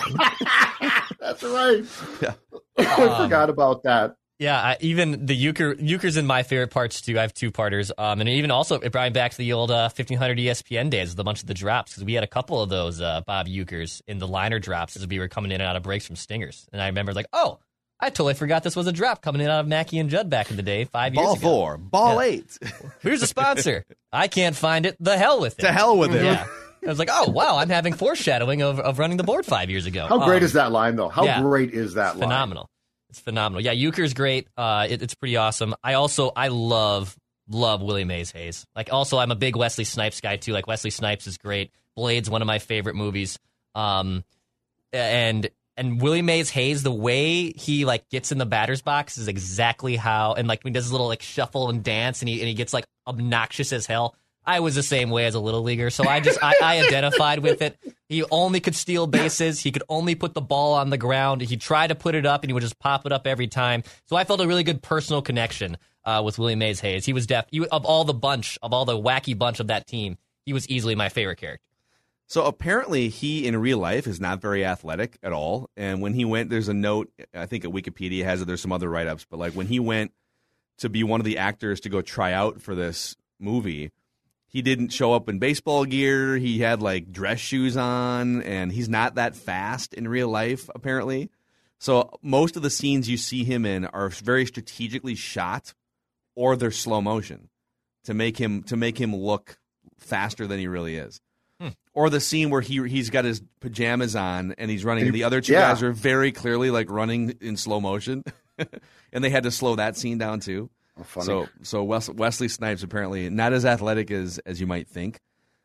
this. That's right. Yeah. I forgot about that. Yeah, even the Uecker's in my favorite parts too. I have two-parters, and even also it brought me back to the old 1500 ESPN days with a bunch of the drops, because we had a couple of those Bob Ueckers in the liner drops as we were coming in and out of breaks from Stingers, and I remember like, oh, I totally forgot this was a drop coming in out of Mackey and Judd back in the day 5 years ago. Ball 4, ball 8. Here's a sponsor. I can't find it. The hell with it. To hell with it. Yeah. I was like, oh, wow, I'm having foreshadowing of running the board 5 years ago. How great is that line, though? How great is that line? Phenomenal. It's phenomenal. Yeah, Uecker's great. It's pretty awesome. I love Willie Mays Hayes. Like, also, I'm a big Wesley Snipes guy, too. Like, Wesley Snipes is great. Blade's one of my favorite movies. And Willie Mays Hayes, the way he, like, gets in the batter's box is exactly how, and, like, when he does his little, like, shuffle and dance, and he gets, like, obnoxious as hell. I was the same way as a little leaguer, so I identified with it. He only could steal bases. He could only put the ball on the ground. He tried to put it up, and he would just pop it up every time. So I felt a really good personal connection with Willie Mays Hayes. He was of all the wacky bunch of that team, he was easily my favorite character. So apparently he, in real life, is not very athletic at all. And when he went, there's a note, I think at Wikipedia has it, there's some other write-ups, but like when he went to be one of the actors to go try out for this movie, he didn't show up in baseball gear. He had like dress shoes on, and he's not that fast in real life, apparently. So most of the scenes you see him in are very strategically shot, or they're slow motion to make him look faster than he really is. Or the scene where he's got his pajamas on and he's running, and the other two guys are very clearly like running in slow motion, and they had to slow that scene down too. Oh, funny. So Wesley Snipes apparently not as athletic as you might think.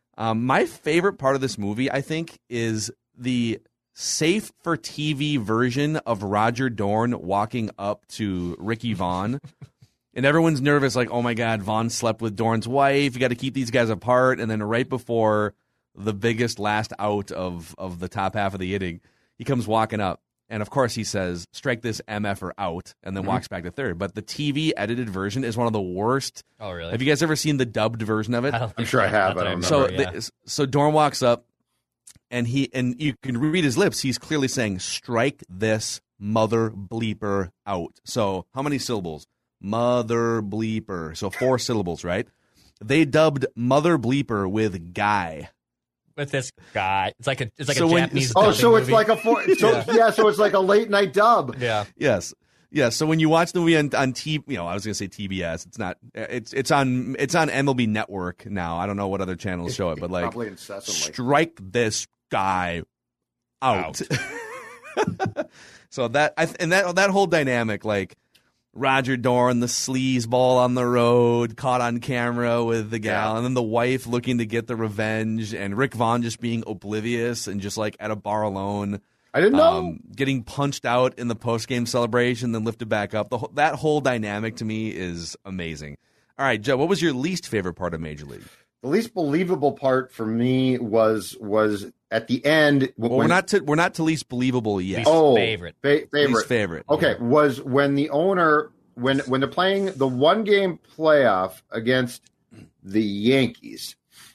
My favorite part of this movie, I think, is the safe for TV version of Roger Dorn walking up to Ricky Vaughn. And everyone's nervous, like, oh my God, Vaughn slept with Dorn's wife. You got to keep these guys apart. And then right before the biggest last out of the top half of the inning, he comes walking up. And, of course, he says, strike this MFer out, and then walks back to third. But the TV edited version is one of the worst. Oh, really? Have you guys ever seen the dubbed version of it? I'm sure I have. I don't remember. So Dorn walks up, and you can read his lips. He's clearly saying, strike this mother bleeper out. So how many syllables? Mother bleeper. So 4 syllables, right? They dubbed mother bleeper with guy. With this guy, it's like a Japanese. So it's like a so it's like a late night dub. Yeah. Yes. Yeah, so when you watch the movie on TV, I was going to say TBS. It's not. It's on MLB Network now. I don't know what other channels show it, but like, probably incessantly. Strike this guy out. So that whole dynamic, like Roger Dorn, the sleazeball on the road, caught on camera with the gal, and then the wife looking to get the revenge, and Rick Vaughn just being oblivious and just like at a bar alone. I didn't know. Getting punched out in the post-game celebration, then lifted back up. That whole dynamic to me is amazing. All right, Joe, what was your least favorite part of Major League? The least believable part for me was at the end. We're not to least believable yet. Favorite. Least favorite. Okay, was when the owner when they're playing the 1-game playoff against the Yankees,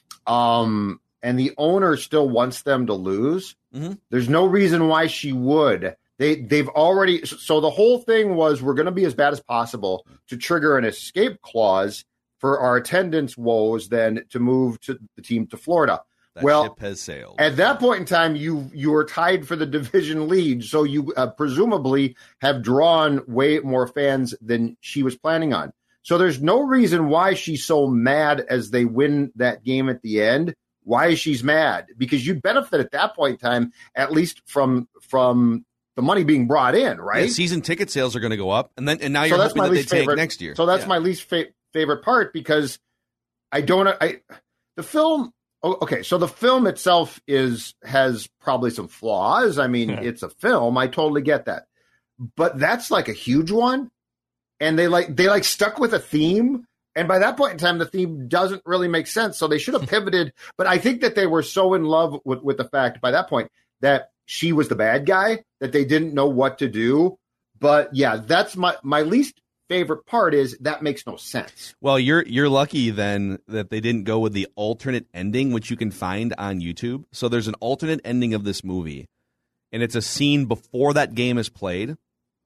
and the owner still wants them to lose. Mm-hmm. There's no reason why she would. They've already. So the whole thing was we're going to be as bad as possible to trigger an escape clause for our attendance woes, then to move to the team to Florida. That ship has sailed. At that point in time, you were tied for the division lead, so you presumably have drawn way more fans than she was planning on. So there's no reason why she's so mad as they win that game at the end. Why she's mad? Because you benefit at that point in time, at least from the money being brought in, right? Yeah, season ticket sales are going to go up, and now you're hoping that they take next year. So that's my least favorite part, because the film. Okay, so the film itself has probably some flaws. I mean, it's a film. I totally get that, but that's like a huge one, and they stuck with a theme. And by that point in time, the theme doesn't really make sense. So they should have pivoted. But I think that they were so in love with the fact by that point that she was the bad guy that they didn't know what to do. But yeah, that's my least favorite part is that makes no sense. Well, you're lucky then that they didn't go with the alternate ending, which you can find on YouTube. So there's an alternate ending of this movie, and it's a scene before that game is played,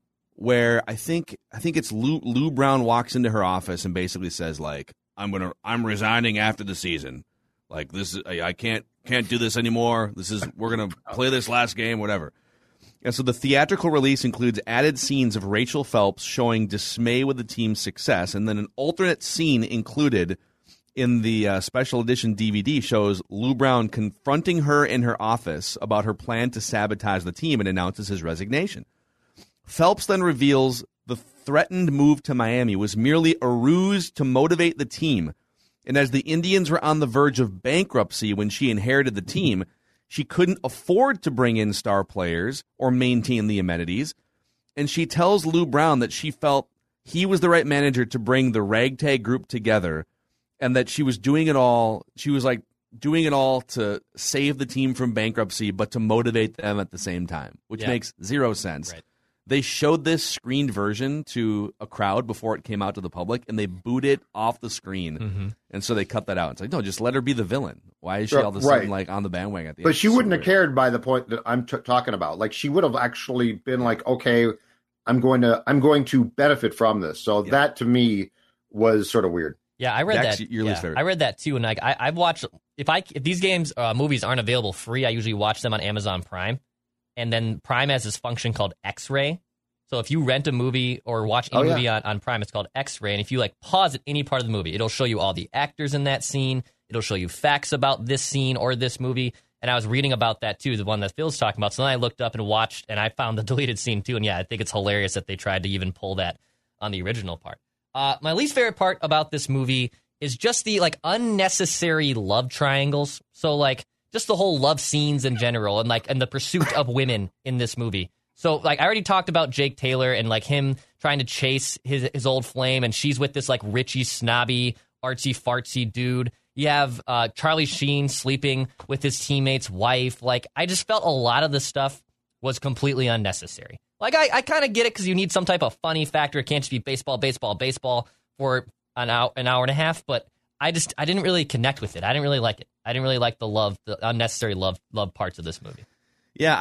where I think it's Lou Brown walks into her office and basically says like, I'm resigning after the season. Like this is, I can't do this anymore. We're gonna play this last game, whatever. And so the theatrical release includes added scenes of Rachel Phelps showing dismay with the team's success, and then an alternate scene included in the special edition DVD shows Lou Brown confronting her in her office about her plan to sabotage the team and announces his resignation. Phelps then reveals the threatened move to Miami was merely a ruse to motivate the team, and as the Indians were on the verge of bankruptcy when she inherited the team, she couldn't afford to bring in star players or maintain the amenities, and she tells Lou Brown that she felt he was the right manager to bring the ragtag group together, and that she was doing it all. She was like doing it all to save the team from bankruptcy, but to motivate them at the same time, which makes zero sense. Right. They showed this screened version to a crowd before it came out to the public, and they booed it off the screen. Mm-hmm. And so they cut that out. It's like, no, just let her be the villain. Why is she all of a sudden like on the bandwagon at the end? But she wouldn't have cared by the point that I'm talking about. Like, she would have actually been like, okay, I'm going to benefit from this. So that to me was sort of weird. Yeah, I read that. Your least favorite. I read that too, and like I've watched. If these movies aren't available free, I usually watch them on Amazon Prime. And then Prime has this function called X-Ray. So if you rent a movie or watch any movie on Prime, it's called X-Ray. And if you like pause at any part of the movie, it'll show you all the actors in that scene. It'll show you facts about this scene or this movie. And I was reading about that too, the one that Phil's talking about. So then I looked up and watched, and I found the deleted scene too. And yeah, I think it's hilarious that they tried to even pull that on the original part. My least favorite part about this movie is just the like unnecessary love triangles. So like, just the whole love scenes in general and the pursuit of women in this movie. So like I already talked about Jake Taylor and like him trying to chase his old flame, and she's with this like Richie snobby artsy fartsy dude. You have Charlie Sheen sleeping with his teammate's wife. Like I just felt a lot of the stuff was completely unnecessary. Like I kind of get it because you need some type of funny factor. It can't just be baseball for an hour and a half, but I didn't really connect with it. I didn't really like it. I didn't really like the unnecessary love parts of this movie. Yeah,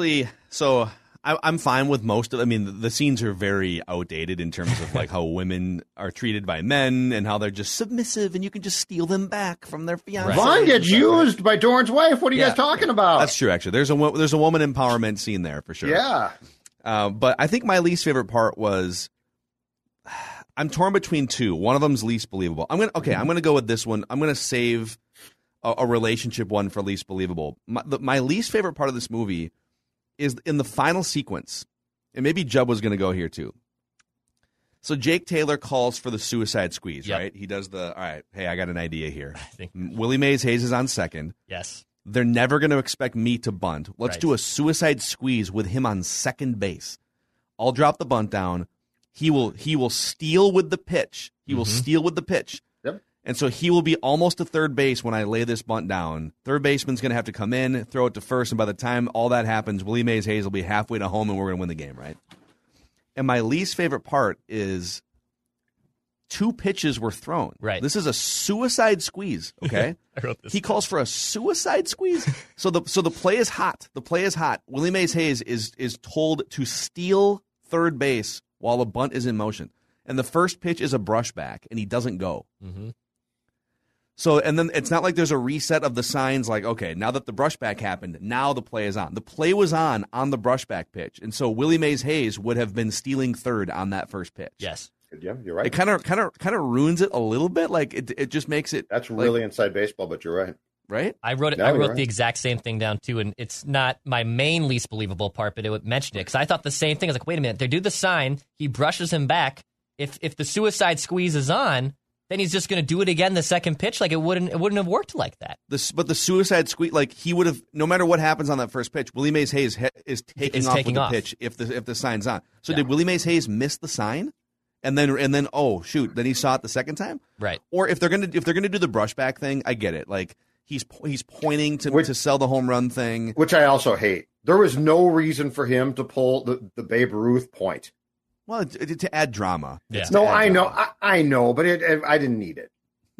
I'm fine with most of. I mean, the scenes are very outdated in terms of like how women are treated by men and how they're just submissive and you can just steal them back from their fiancé. Vaughn gets used by Dorn's wife. What are you guys talking about? That's true. Actually, there's a woman empowerment scene there for sure. Yeah. But I think my least favorite part was I'm torn between two. One of them's least believable. I'm gonna go with this one. I'm gonna save a relationship one for least believable. My least favorite part of this movie is in the final sequence, and maybe Jubb was gonna go here too. So Jake Taylor calls for the suicide squeeze, right? He does all right, hey, I got an idea here. Willie Mays Hayes is on second. Yes. They're never going to expect me to bunt. Let's do a suicide squeeze with him on second base. I'll drop the bunt down. He will steal with the pitch. He will steal with the pitch. Yep. And so he will be almost to third base when I lay this bunt down. Third baseman's going to have to come in, throw it to first, and by the time all that happens, Willie Mays Hayes will be halfway to home, and we're going to win the game, right? And my least favorite part is 2 pitches were thrown. Right. This is a suicide squeeze, okay? I wrote this. He calls for a suicide squeeze. So the play is hot. The play is hot. Willie Mays Hayes is told to steal third base while the bunt is in motion. And the first pitch is a brushback, and he doesn't go. Mm-hmm. So, and then it's not like there's a reset of the signs like, okay, now that the brushback happened, now the play is on. The play was on the brushback pitch. And so Willie Mays Hayes would have been stealing third on that first pitch. Yes. Yeah, you're right. It kind of ruins it a little bit. Like it just makes it. That's really inside baseball, but you're right. Right? I wrote the exact same thing down too, and it's not my main least believable part, but it would mention it because I thought the same thing. I was like, wait a minute, they do the sign, he brushes him back. If the suicide squeeze is on, then he's just going to do it again the second pitch. Like it wouldn't have worked like that. But the suicide squeeze, like he would have, no matter what happens on that first pitch, Willie Mays Hayes is taking off with the pitch if the sign's on. So did Willie Mays Hayes miss the sign? And then oh shoot, then he saw it the second time? Right. Or if they're gonna do the brushback thing, I get it. Like he's pointing to sell the home run thing, which I also hate. There was no reason for him to pull the Babe Ruth point. Well, to add drama. Yeah. No, I know, I know, but I didn't need it.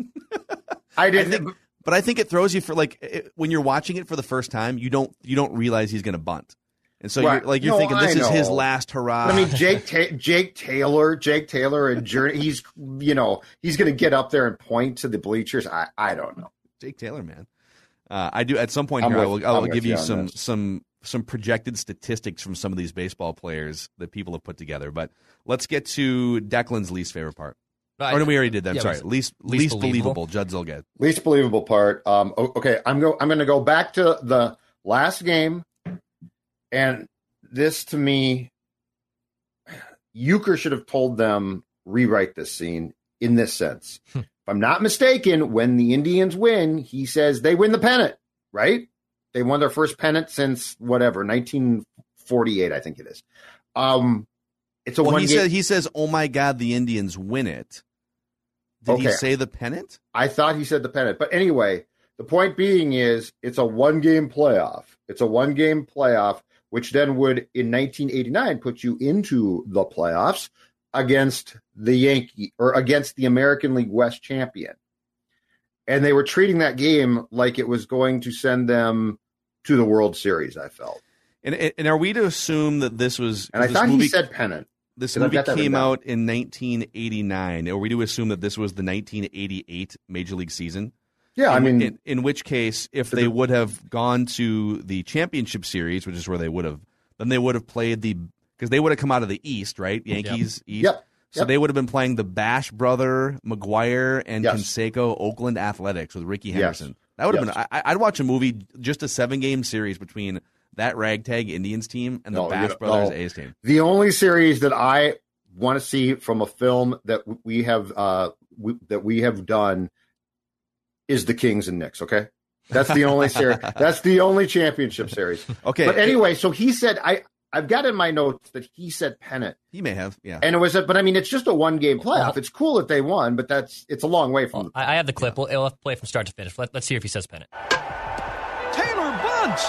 I didn't. But I think it throws you for when you're watching it for the first time, you don't realize he's going to bunt. And so you're thinking this is his last hurrah. I mean, Jake Taylor and Journey, he's going to get up there and point to the bleachers. I don't know. Jake Taylor, man. I do at some point here. I will give you some projected statistics from some of these baseball players that people have put together. But let's get to Declan's least favorite part. Or no, we already did that. I'm sorry. Least believable. Judd Zulgad. Least believable part. Okay, I'm going to go back to the last game. And this, to me, Euchre should have told them, rewrite this scene in this sense. If I'm not mistaken, when the Indians win, he says they win the pennant, right? They won their first pennant since, 1948, I think it is. It's a one game. He says, oh, my God, the Indians win it. Did he say the pennant? I thought he said the pennant. But anyway, the point being is it's a one-game playoff. It's a one-game playoff, which then would, in 1989, put you into the playoffs against against the American League West champion. And they were treating that game like it was going to send them to the World Series, I felt. And are we to assume that this was... And I thought he said pennant. This movie came out in 1989. Are we to assume that this was the 1988 Major League season? Yeah, I mean... In which case, if they would have gone to the championship series, which is where they would have, then they would have played because they would have come out of the East, right? Yankees East. Yep. So they would have been playing the Bash brother, McGuire, and Canseco Oakland Athletics with Ricky Henderson. Yes. That would have been... I'd watch a movie, just a 7-game series between that ragtag Indians team and the Bash Brothers A's team. The only series that I want to see from a film that we have done is the Kings and Knicks, okay? That's the only series. That's the only championship series. Okay. But anyway, so he said, I've got in my notes that he said pennant. He may have, yeah. And it was, but I mean, it's just a one-game playoff. It's cool that they won, but it's a long way from. I have the clip. We'll have to play from start to finish. Let's see if he says pennant. Taylor bunts.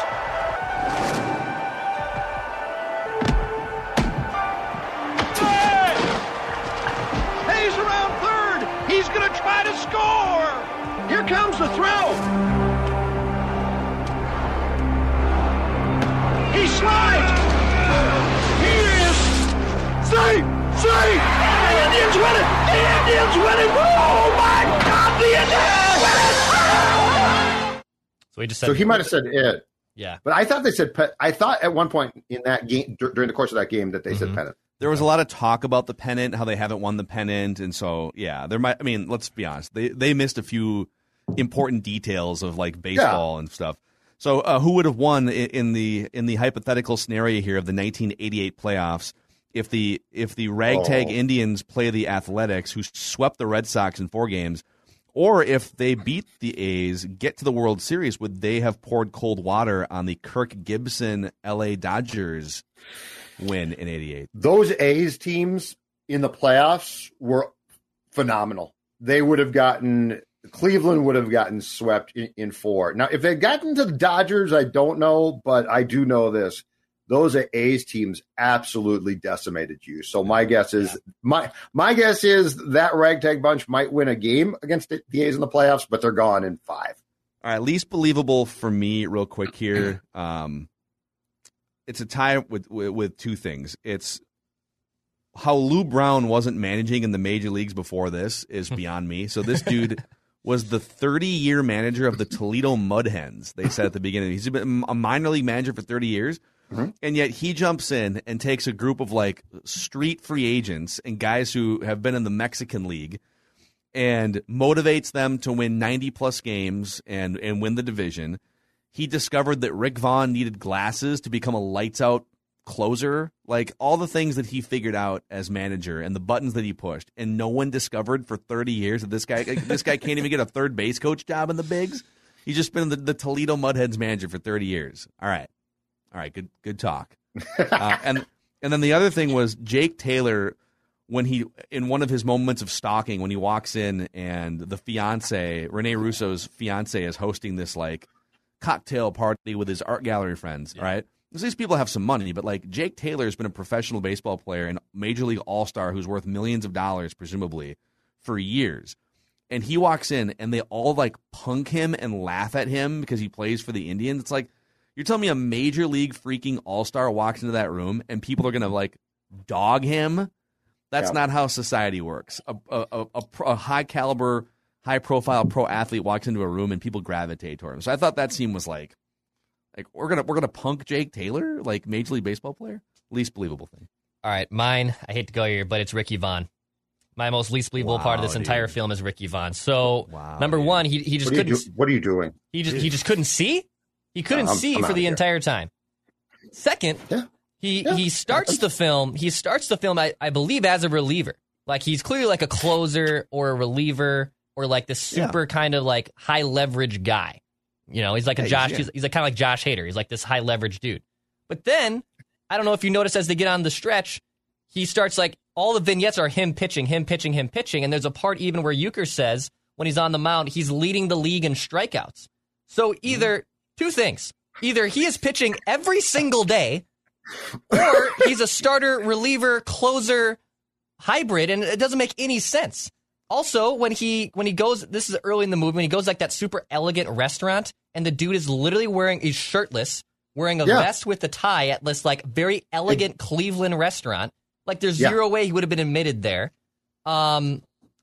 Hayes around third. He's going to try to score. Here comes the throw. He slides. He is safe. The Indians win it. Oh my God, the Indians win it. So he just said. So he might have said it. Yeah. But I thought they said I thought at one point in that game, during the course of that game, that they said pennant. There was a lot of talk about the pennant, how they haven't won the pennant, and so there might. I mean, let's be honest, they missed a few important details of like baseball and stuff. So who would have won in the hypothetical scenario here of the 1988 playoffs if the ragtag Indians play the Athletics, who swept the Red Sox in 4 games, or if they beat the A's, get to the World Series? Would they have poured cold water on the Kirk Gibson LA Dodgers win in 88? Those A's teams in the playoffs were phenomenal. They would have gotten Cleveland would have gotten swept in 4. Now, if they'd gotten to the Dodgers, I don't know, but I do know this. Those A's teams absolutely decimated you. So my guess is my guess is that ragtag bunch might win a game against the A's in the playoffs, but they're gone in 5. All right, least believable for me, real quick here. It's a tie with 2 things. It's how Lou Brown wasn't managing in the major leagues before this is beyond me. So this dude was the 30-year manager of the Toledo Mud Hens, they said at the beginning. He's been a minor league manager for 30 years, and yet he jumps in and takes a group of like street free agents and guys who have been in the Mexican League and motivates them to win 90-plus games and win the division. He discovered that Rick Vaughn needed glasses to become a lights-out closer, like all the things that he figured out as manager and the buttons that he pushed, and no one discovered for 30 years that this guy can't even get a third base coach job in the bigs. He's just been the Toledo Mudhens manager for 30 years. All right, good talk. And then the other thing was Jake Taylor, when he, in one of his moments of stalking, when he walks in and the fiance, Rene Russo's fiance, is hosting this like cocktail party with his art gallery friends, right? Because these people have some money, but like Jake Taylor's been a professional baseball player and Major League All-Star who's worth millions of dollars, presumably, for years. And he walks in and they all like punk him and laugh at him because he plays for the Indians. It's like, you're telling me a Major League freaking All-Star walks into that room and people are going to like dog him? That's not how society works. A high-caliber, high-profile pro athlete walks into a room and people gravitate toward him. So I thought that scene was like we're gonna punk Jake Taylor, like Major League Baseball player. Least believable thing. All right, mine. I hate to go here, but it's Ricky Vaughn. My most least believable part of this entire film is Ricky Vaughn. So number one, he just couldn't. What are you doing? He just couldn't see. He couldn't see for the entire time. Second, he starts the film. He starts the film, I believe, as a reliever. Like he's clearly like a closer or a reliever or like this super kind of like high leverage guy. You know, he's like a Josh. He's like kind of like Josh Hader. He's like this high leverage dude. But then I don't know if you notice as they get on the stretch, he starts like all the vignettes are him pitching, and there's a part even where Euchre says when he's on the mound he's leading the league in strikeouts. So either two things: either he is pitching every single day, or he's a starter, reliever, closer hybrid, and it doesn't make any sense. Also, when he goes, this is early in the movie, when he goes like that super elegant restaurant, and the dude is literally he's shirtless, wearing a vest with a tie at this like very elegant Cleveland restaurant. Like there's zero way he would have been admitted there. The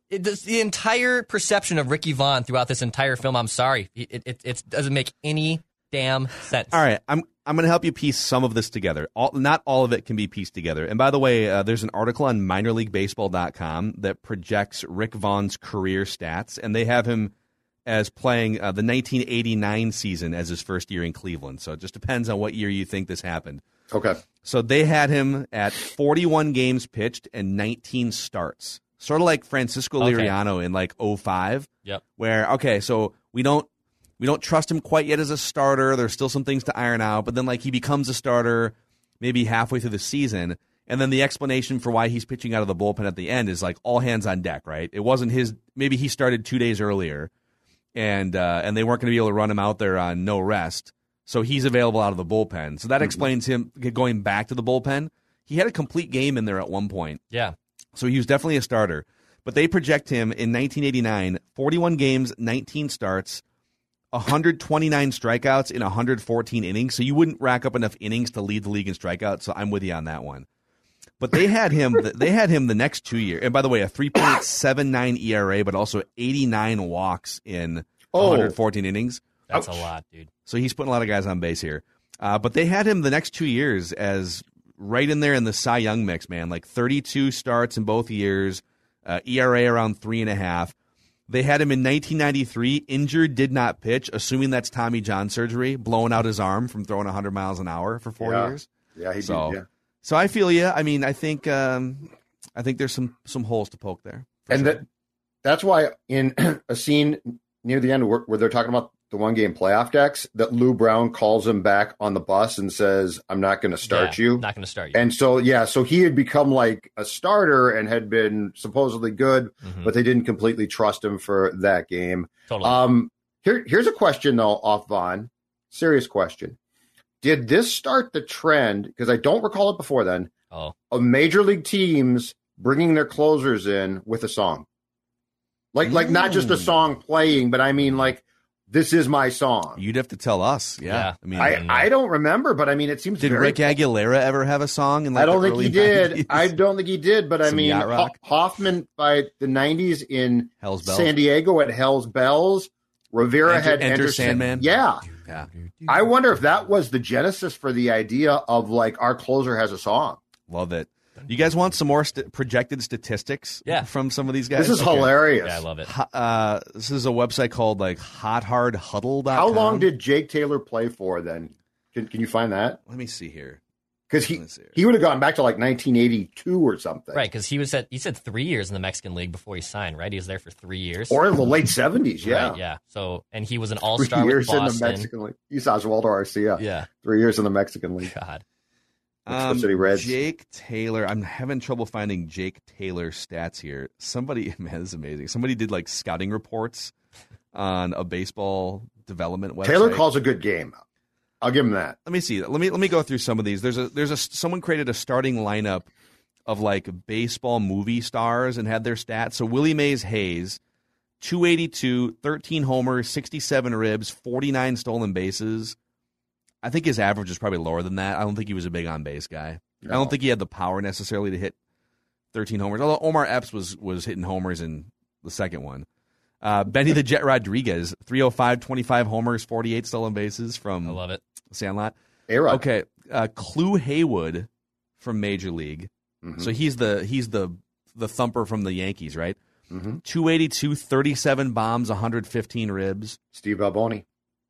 entire perception of Ricky Vaughn throughout this entire film, I'm sorry, it doesn't make any damn sense. All right, I'm going to help you piece some of this together. Not all of it can be pieced together. And by the way, there's an article on minorleaguebaseball.com that projects Rick Vaughn's career stats, and they have him as playing the 1989 season as his first year in Cleveland. So it just depends on what year you think this happened. Okay. So they had him at 41 games pitched and 19 starts. Sort of like Francisco Liriano in like 05. Yep. Where, so we don't trust him quite yet as a starter. There's still some things to iron out, but then like he becomes a starter maybe halfway through the season, and then the explanation for why he's pitching out of the bullpen at the end is like all hands on deck, right? It wasn't his. Maybe he started 2 days earlier, and they weren't going to be able to run him out there on no rest, so he's available out of the bullpen. So that explains him going back to the bullpen. He had a complete game in there at one point. Yeah. So he was definitely a starter, but they project him in 1989, 41 games, 19 starts. 129 strikeouts in 114 innings, so you wouldn't rack up enough innings to lead the league in strikeouts, so I'm with you on that one. But they had him the next 2 years. And by the way, a 3.79 ERA, but also 89 walks in 114 innings. That's a lot, dude. So he's putting a lot of guys on base here. But they had him the next 2 years as right in there in the Cy Young mix, man. Like 32 starts in both years, ERA around 3.5. They had him in 1993, injured, did not pitch, assuming that's Tommy John surgery, blowing out his arm from throwing 100 miles an hour for 4 years. Yeah, he did, yeah. So I feel you. I mean, I think there's some holes to poke there. And that's why in a scene near the end where they're talking about the one-game playoff decks, that Lou Brown calls him back on the bus and says, I'm not going to start you. Not going to start you. And so, so he had become like a starter and had been supposedly good, but they didn't completely trust him for that game. Totally. Here's a question, though, off Vaughn. Serious question. Did this start the trend, because I don't recall it before then, of major league teams bringing their closers in with a song? Like not just a song playing, but I mean like, this is my song. You'd have to tell us. Yeah. I mean, I don't remember, but I mean, it seems Did Rick Aguilera ever have a song? I don't think he did. I don't think he did, but I mean, Hoffman by the 90s in San Diego at Hell's Bells. Rivera had Enter Sandman. Yeah. I wonder if that was the genesis for the idea of like our closer has a song. Love it. You guys want some more projected statistics from some of these guys? This is hilarious. Yeah, I love it. This is a website called like hothardhuddle.com. How long did Jake Taylor play for then? Can you find that? Let me see here. Because he would have gone back to like 1982 or something. Right, because he said 3 years in the Mexican League before he signed, right? He was there for 3 years. Or in the late 70s, yeah. Right, yeah. So, and he was an all-star with Boston. 3 years in the Mexican League. He's Oswaldo Arcia. Yeah. 3 years in the Mexican League. God. City Reds. Jake Taylor. I'm having trouble finding Jake Taylor stats here. Somebody, man, this is amazing. Somebody did like scouting reports on a baseball development website. Taylor calls a good game. I'll give him that. Let me see. Let me go through some of these. Someone created a starting lineup of like baseball movie stars and had their stats. So Willie Mays Hayes, 282, 13 homers, 67 ribs, 49 stolen bases. I think his average is probably lower than that. I don't think he was a big on-base guy. No. I don't think he had the power necessarily to hit 13 homers, although Omar Epps was hitting homers in the second one. Benny the Jet Rodriguez, 305, 25 homers, 48 stolen bases from I love it. Sandlot. A-Rod. Okay, Clu Haywood from Major League. Mm-hmm. So he's the thumper from the Yankees, right? Mm-hmm. 282, 37 bombs, 115 ribs. Steve Alboni.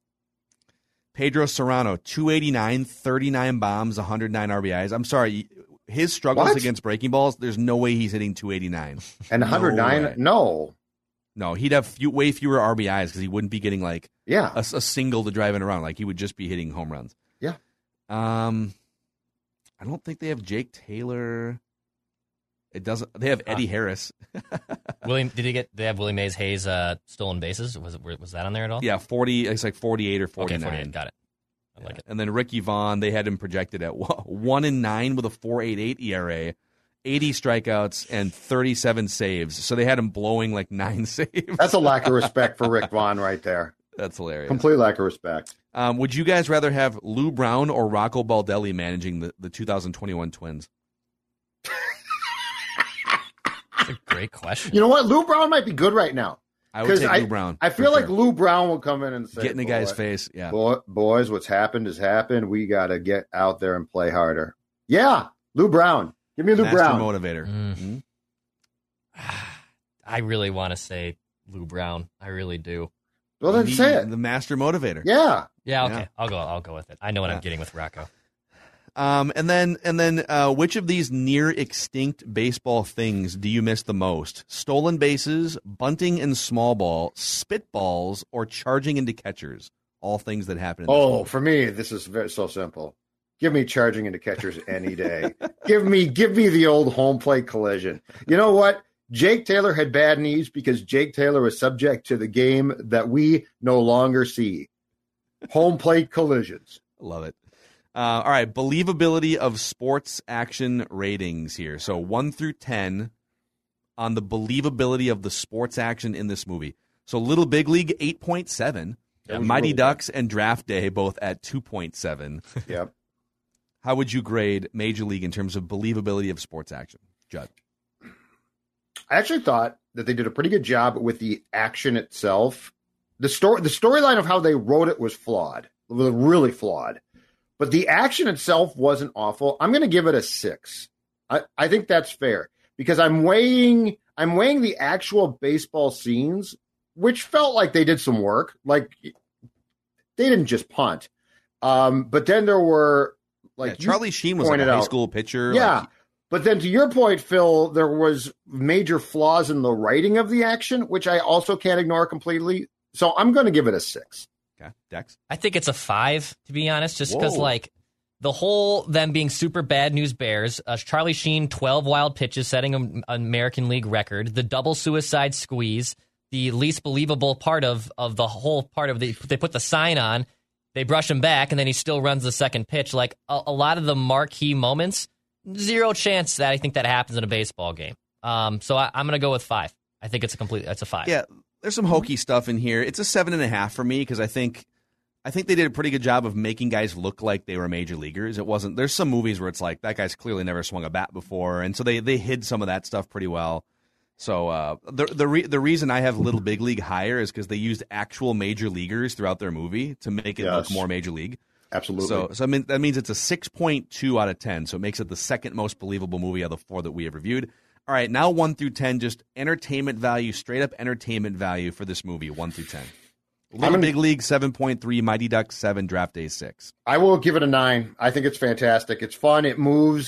Pedro Serrano, 289, 39 bombs, 109 RBIs. I'm sorry, his struggles against breaking balls, there's no way he's hitting 289. And 109? No. No, he'd have way fewer RBIs because he wouldn't be getting like a single to drive in around. Like he would just be hitting home runs. Yeah. I don't think they have Jake Taylor. It doesn't. They have Eddie Harris. They have Willie Mays Hayes stolen bases? Was that on there at all? Yeah, 40. It's like 48 or 49. Okay, 48. Got it. I like it. And then Ricky Vaughn, they had him projected at 1-9 with a 4.88 ERA, 80 strikeouts, and 37 saves. So they had him blowing like 9 saves. That's a lack of respect for Rick Vaughn right there. That's hilarious. Complete lack of respect. Would you guys rather have Lou Brown or Rocco Baldelli managing the 2021 Twins? That's a great question. You know what? Lou Brown might be good right now. I would take Lou Brown. I feel like Lou Brown will come in and say, get in the guy's face. Yeah. Boys, what's happened has happened. We got to get out there and play harder. Yeah. Lou Brown. Give me Lou Brown. Motivator. Mm-hmm. I really want to say Lou Brown. I really do. Well, then say it. The master motivator. Yeah. Yeah. Okay. Yeah. I'll go with it. I know what I'm getting with Rocco. And then, which of these near extinct baseball things do you miss the most? Stolen bases, bunting and small ball, spitballs, or charging into catchers? All things that happen. For me, this is so simple. Give me charging into catchers any day. give me the old home plate collision. You know what? Jake Taylor had bad knees because Jake Taylor was subject to the game that we no longer see. Home plate collisions. Love it. All right, believability of sports action ratings here. So 1 through 10 on the believability of the sports action in this movie. So Little Big League, 8.7. Mighty Ducks and Draft Day both at 2.7. Yep. How would you grade Major League in terms of believability of sports action, Judd? I actually thought that they did a pretty good job with the action itself. The storyline of how they wrote it was flawed. really flawed. But the action itself wasn't awful. I'm going to give it a 6. I think that's fair because I'm weighing the actual baseball scenes, which felt like they did some work. Like they didn't just punt. But then there were Charlie Sheen was like a high school pitcher. Yeah. But then to your point, Phil, there was major flaws in the writing of the action, which I also can't ignore completely. So I'm going to give it a 6. Okay. Dex? I think it's a 5, to be honest, just because the whole them being super bad news Bears, Charlie Sheen, 12 wild pitches, setting an American League record, the double suicide squeeze, the least believable part of the whole part of they put the sign on, they brush him back, and then he still runs the second pitch. Like a lot of the marquee moments, zero chance that I think that happens in a baseball game. So I'm going to go with 5. I think it's a 5. Yeah, there's some hokey stuff in here. It's a 7.5 for me because I think they did a pretty good job of making guys look like they were major leaguers. It wasn't. There's some movies where it's like that guy's clearly never swung a bat before, and so they hid some of that stuff pretty well. So the reason I have Little Big League higher is because they used actual major leaguers throughout their movie to make it look more major league. Absolutely. So I mean that means it's a 6.2 out of 10. So it makes it the second most believable movie out of the 4 that we have reviewed. All right, now 1 through 10, just entertainment value, straight up entertainment value for this movie. 1 through 10. Little Big League 7.3, Mighty Ducks 7, Draft Day 6. I will give it a 9. I think it's fantastic. It's fun. It moves.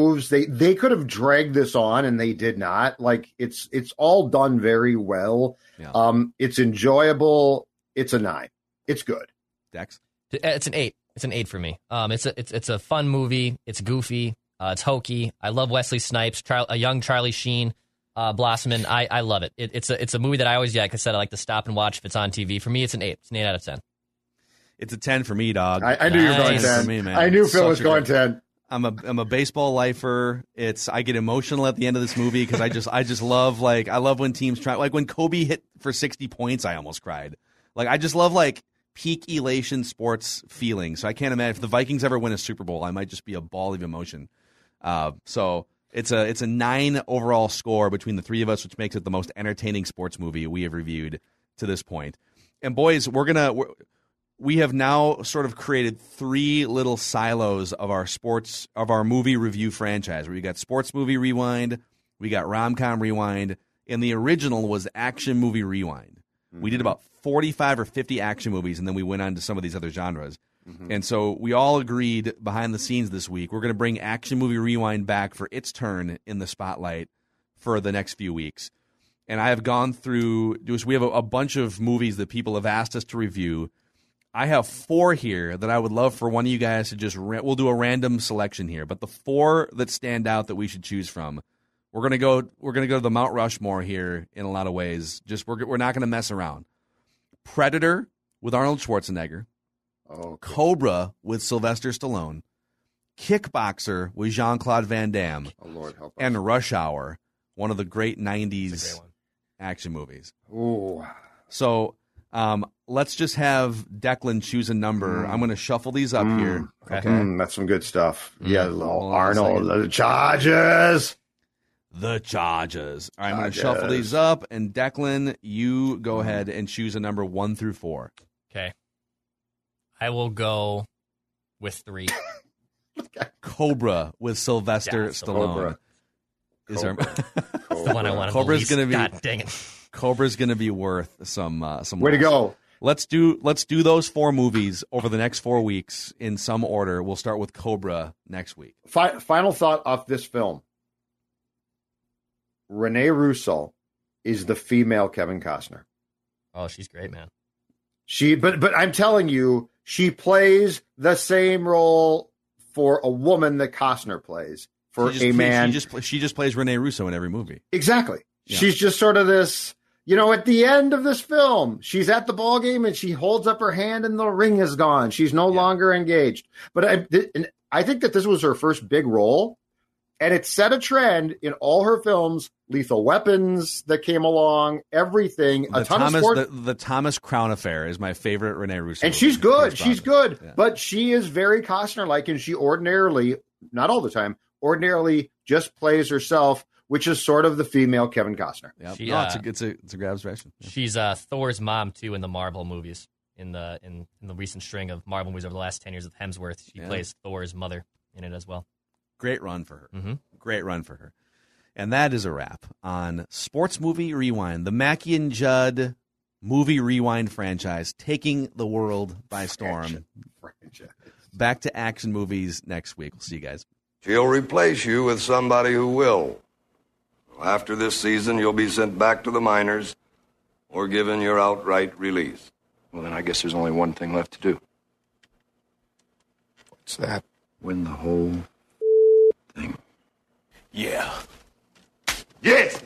They could have dragged this on and they did not. Like it's all done very well. Yeah. It's enjoyable. It's a 9. It's good. Dex? It's an 8. It's an 8 for me. It's a fun movie. It's goofy. It's hokey. I love Wesley Snipes, a young Charlie Sheen. Blossoming, I love it. It's a movie that I always, like I said, I like to stop and watch if it's on TV. For me, it's an 8. It's an 8 out of 10. It's a 10 for me, dog. I knew you were going 10. For me, man. I knew Phil was going 10. I'm a baseball lifer. I get emotional at the end of this movie because I just love I love when teams try, like when Kobe hit for 60 points, I almost cried. Like I just love peak elation sports feeling. So I can't imagine if the Vikings ever win a Super Bowl, I might just be a ball of emotion. So it's a 9 overall score between the three of us, which makes it the most entertaining sports movie we have reviewed to this point. And boys, we have now sort of created 3 little silos of our movie review franchise. Where we got Sports Movie Rewind, we got Rom-Com Rewind, and the original was Action Movie Rewind. Mm-hmm. We did about 45 or 50 action movies, and then we went on to some of these other genres. Mm-hmm. And so we all agreed behind the scenes this week, we're going to bring Action Movie Rewind back for its turn in the spotlight for the next few weeks. And I have gone through, we have a bunch of movies that people have asked us to review. I have 4 here that I would love for one of you guys to we'll do a random selection here, but the 4 that stand out that we should choose from, we're going to go to the Mount Rushmore here in a lot of ways. We're not going to mess around. Predator with Arnold Schwarzenegger. Okay. Cobra with Sylvester Stallone, Kickboxer with Jean-Claude Van Damme, Lord help us. And Rush Hour, one of the great 90s action movies. Ooh. So let's just have Declan choose a number. I'm going to shuffle these up here. Okay. That's some good stuff. Yeah, Arnold, the Chargers. The Chargers. All right, I'm going to shuffle these up, and Declan, you go ahead and choose a number 1 through 4. Okay. I will go with 3. Cobra with Sylvester Stallone. Cobra. That's the one I want. Cobra's going to be. God dang it. Cobra's going to be worth some. Way to go! Let's do those 4 movies over the next 4 weeks in some order. We'll start with Cobra next week. Final thought off this film: Renee Russo is the female Kevin Costner. Oh, she's great, man. But I'm telling you, she plays the same role for a woman that Costner plays for a man. She just plays Renee Russo in every movie. Exactly. Yeah. She's just sort of this, at the end of this film, she's at the ball game and she holds up her hand and the ring is gone. She's no longer engaged. But I think that this was her first big role. And it set a trend in all her films, Lethal Weapons that came along, everything. The Thomas Crown Affair is my favorite Renee Russo. And she's good. She's good. Yeah. But she is very Costner-like, and she ordinarily, not all the time, just plays herself, which is sort of the female Kevin Costner. Yep. It's a good observation. Yeah. She's Thor's mom, too, in the Marvel movies. in the recent string of Marvel movies over the last 10 years with Hemsworth. She plays Thor's mother in it as well. Great run for her. Mm-hmm. Great run for her. And that is a wrap on Sports Movie Rewind, the Mackey and Judd movie rewind franchise taking the world by storm. Back to action movies next week. We'll see you guys. She'll replace you with somebody who will. After this season, you'll be sent back to the minors or given your outright release. Well, then I guess there's only one thing left to do. What's that? Win the whole thing. Yeah. Yes!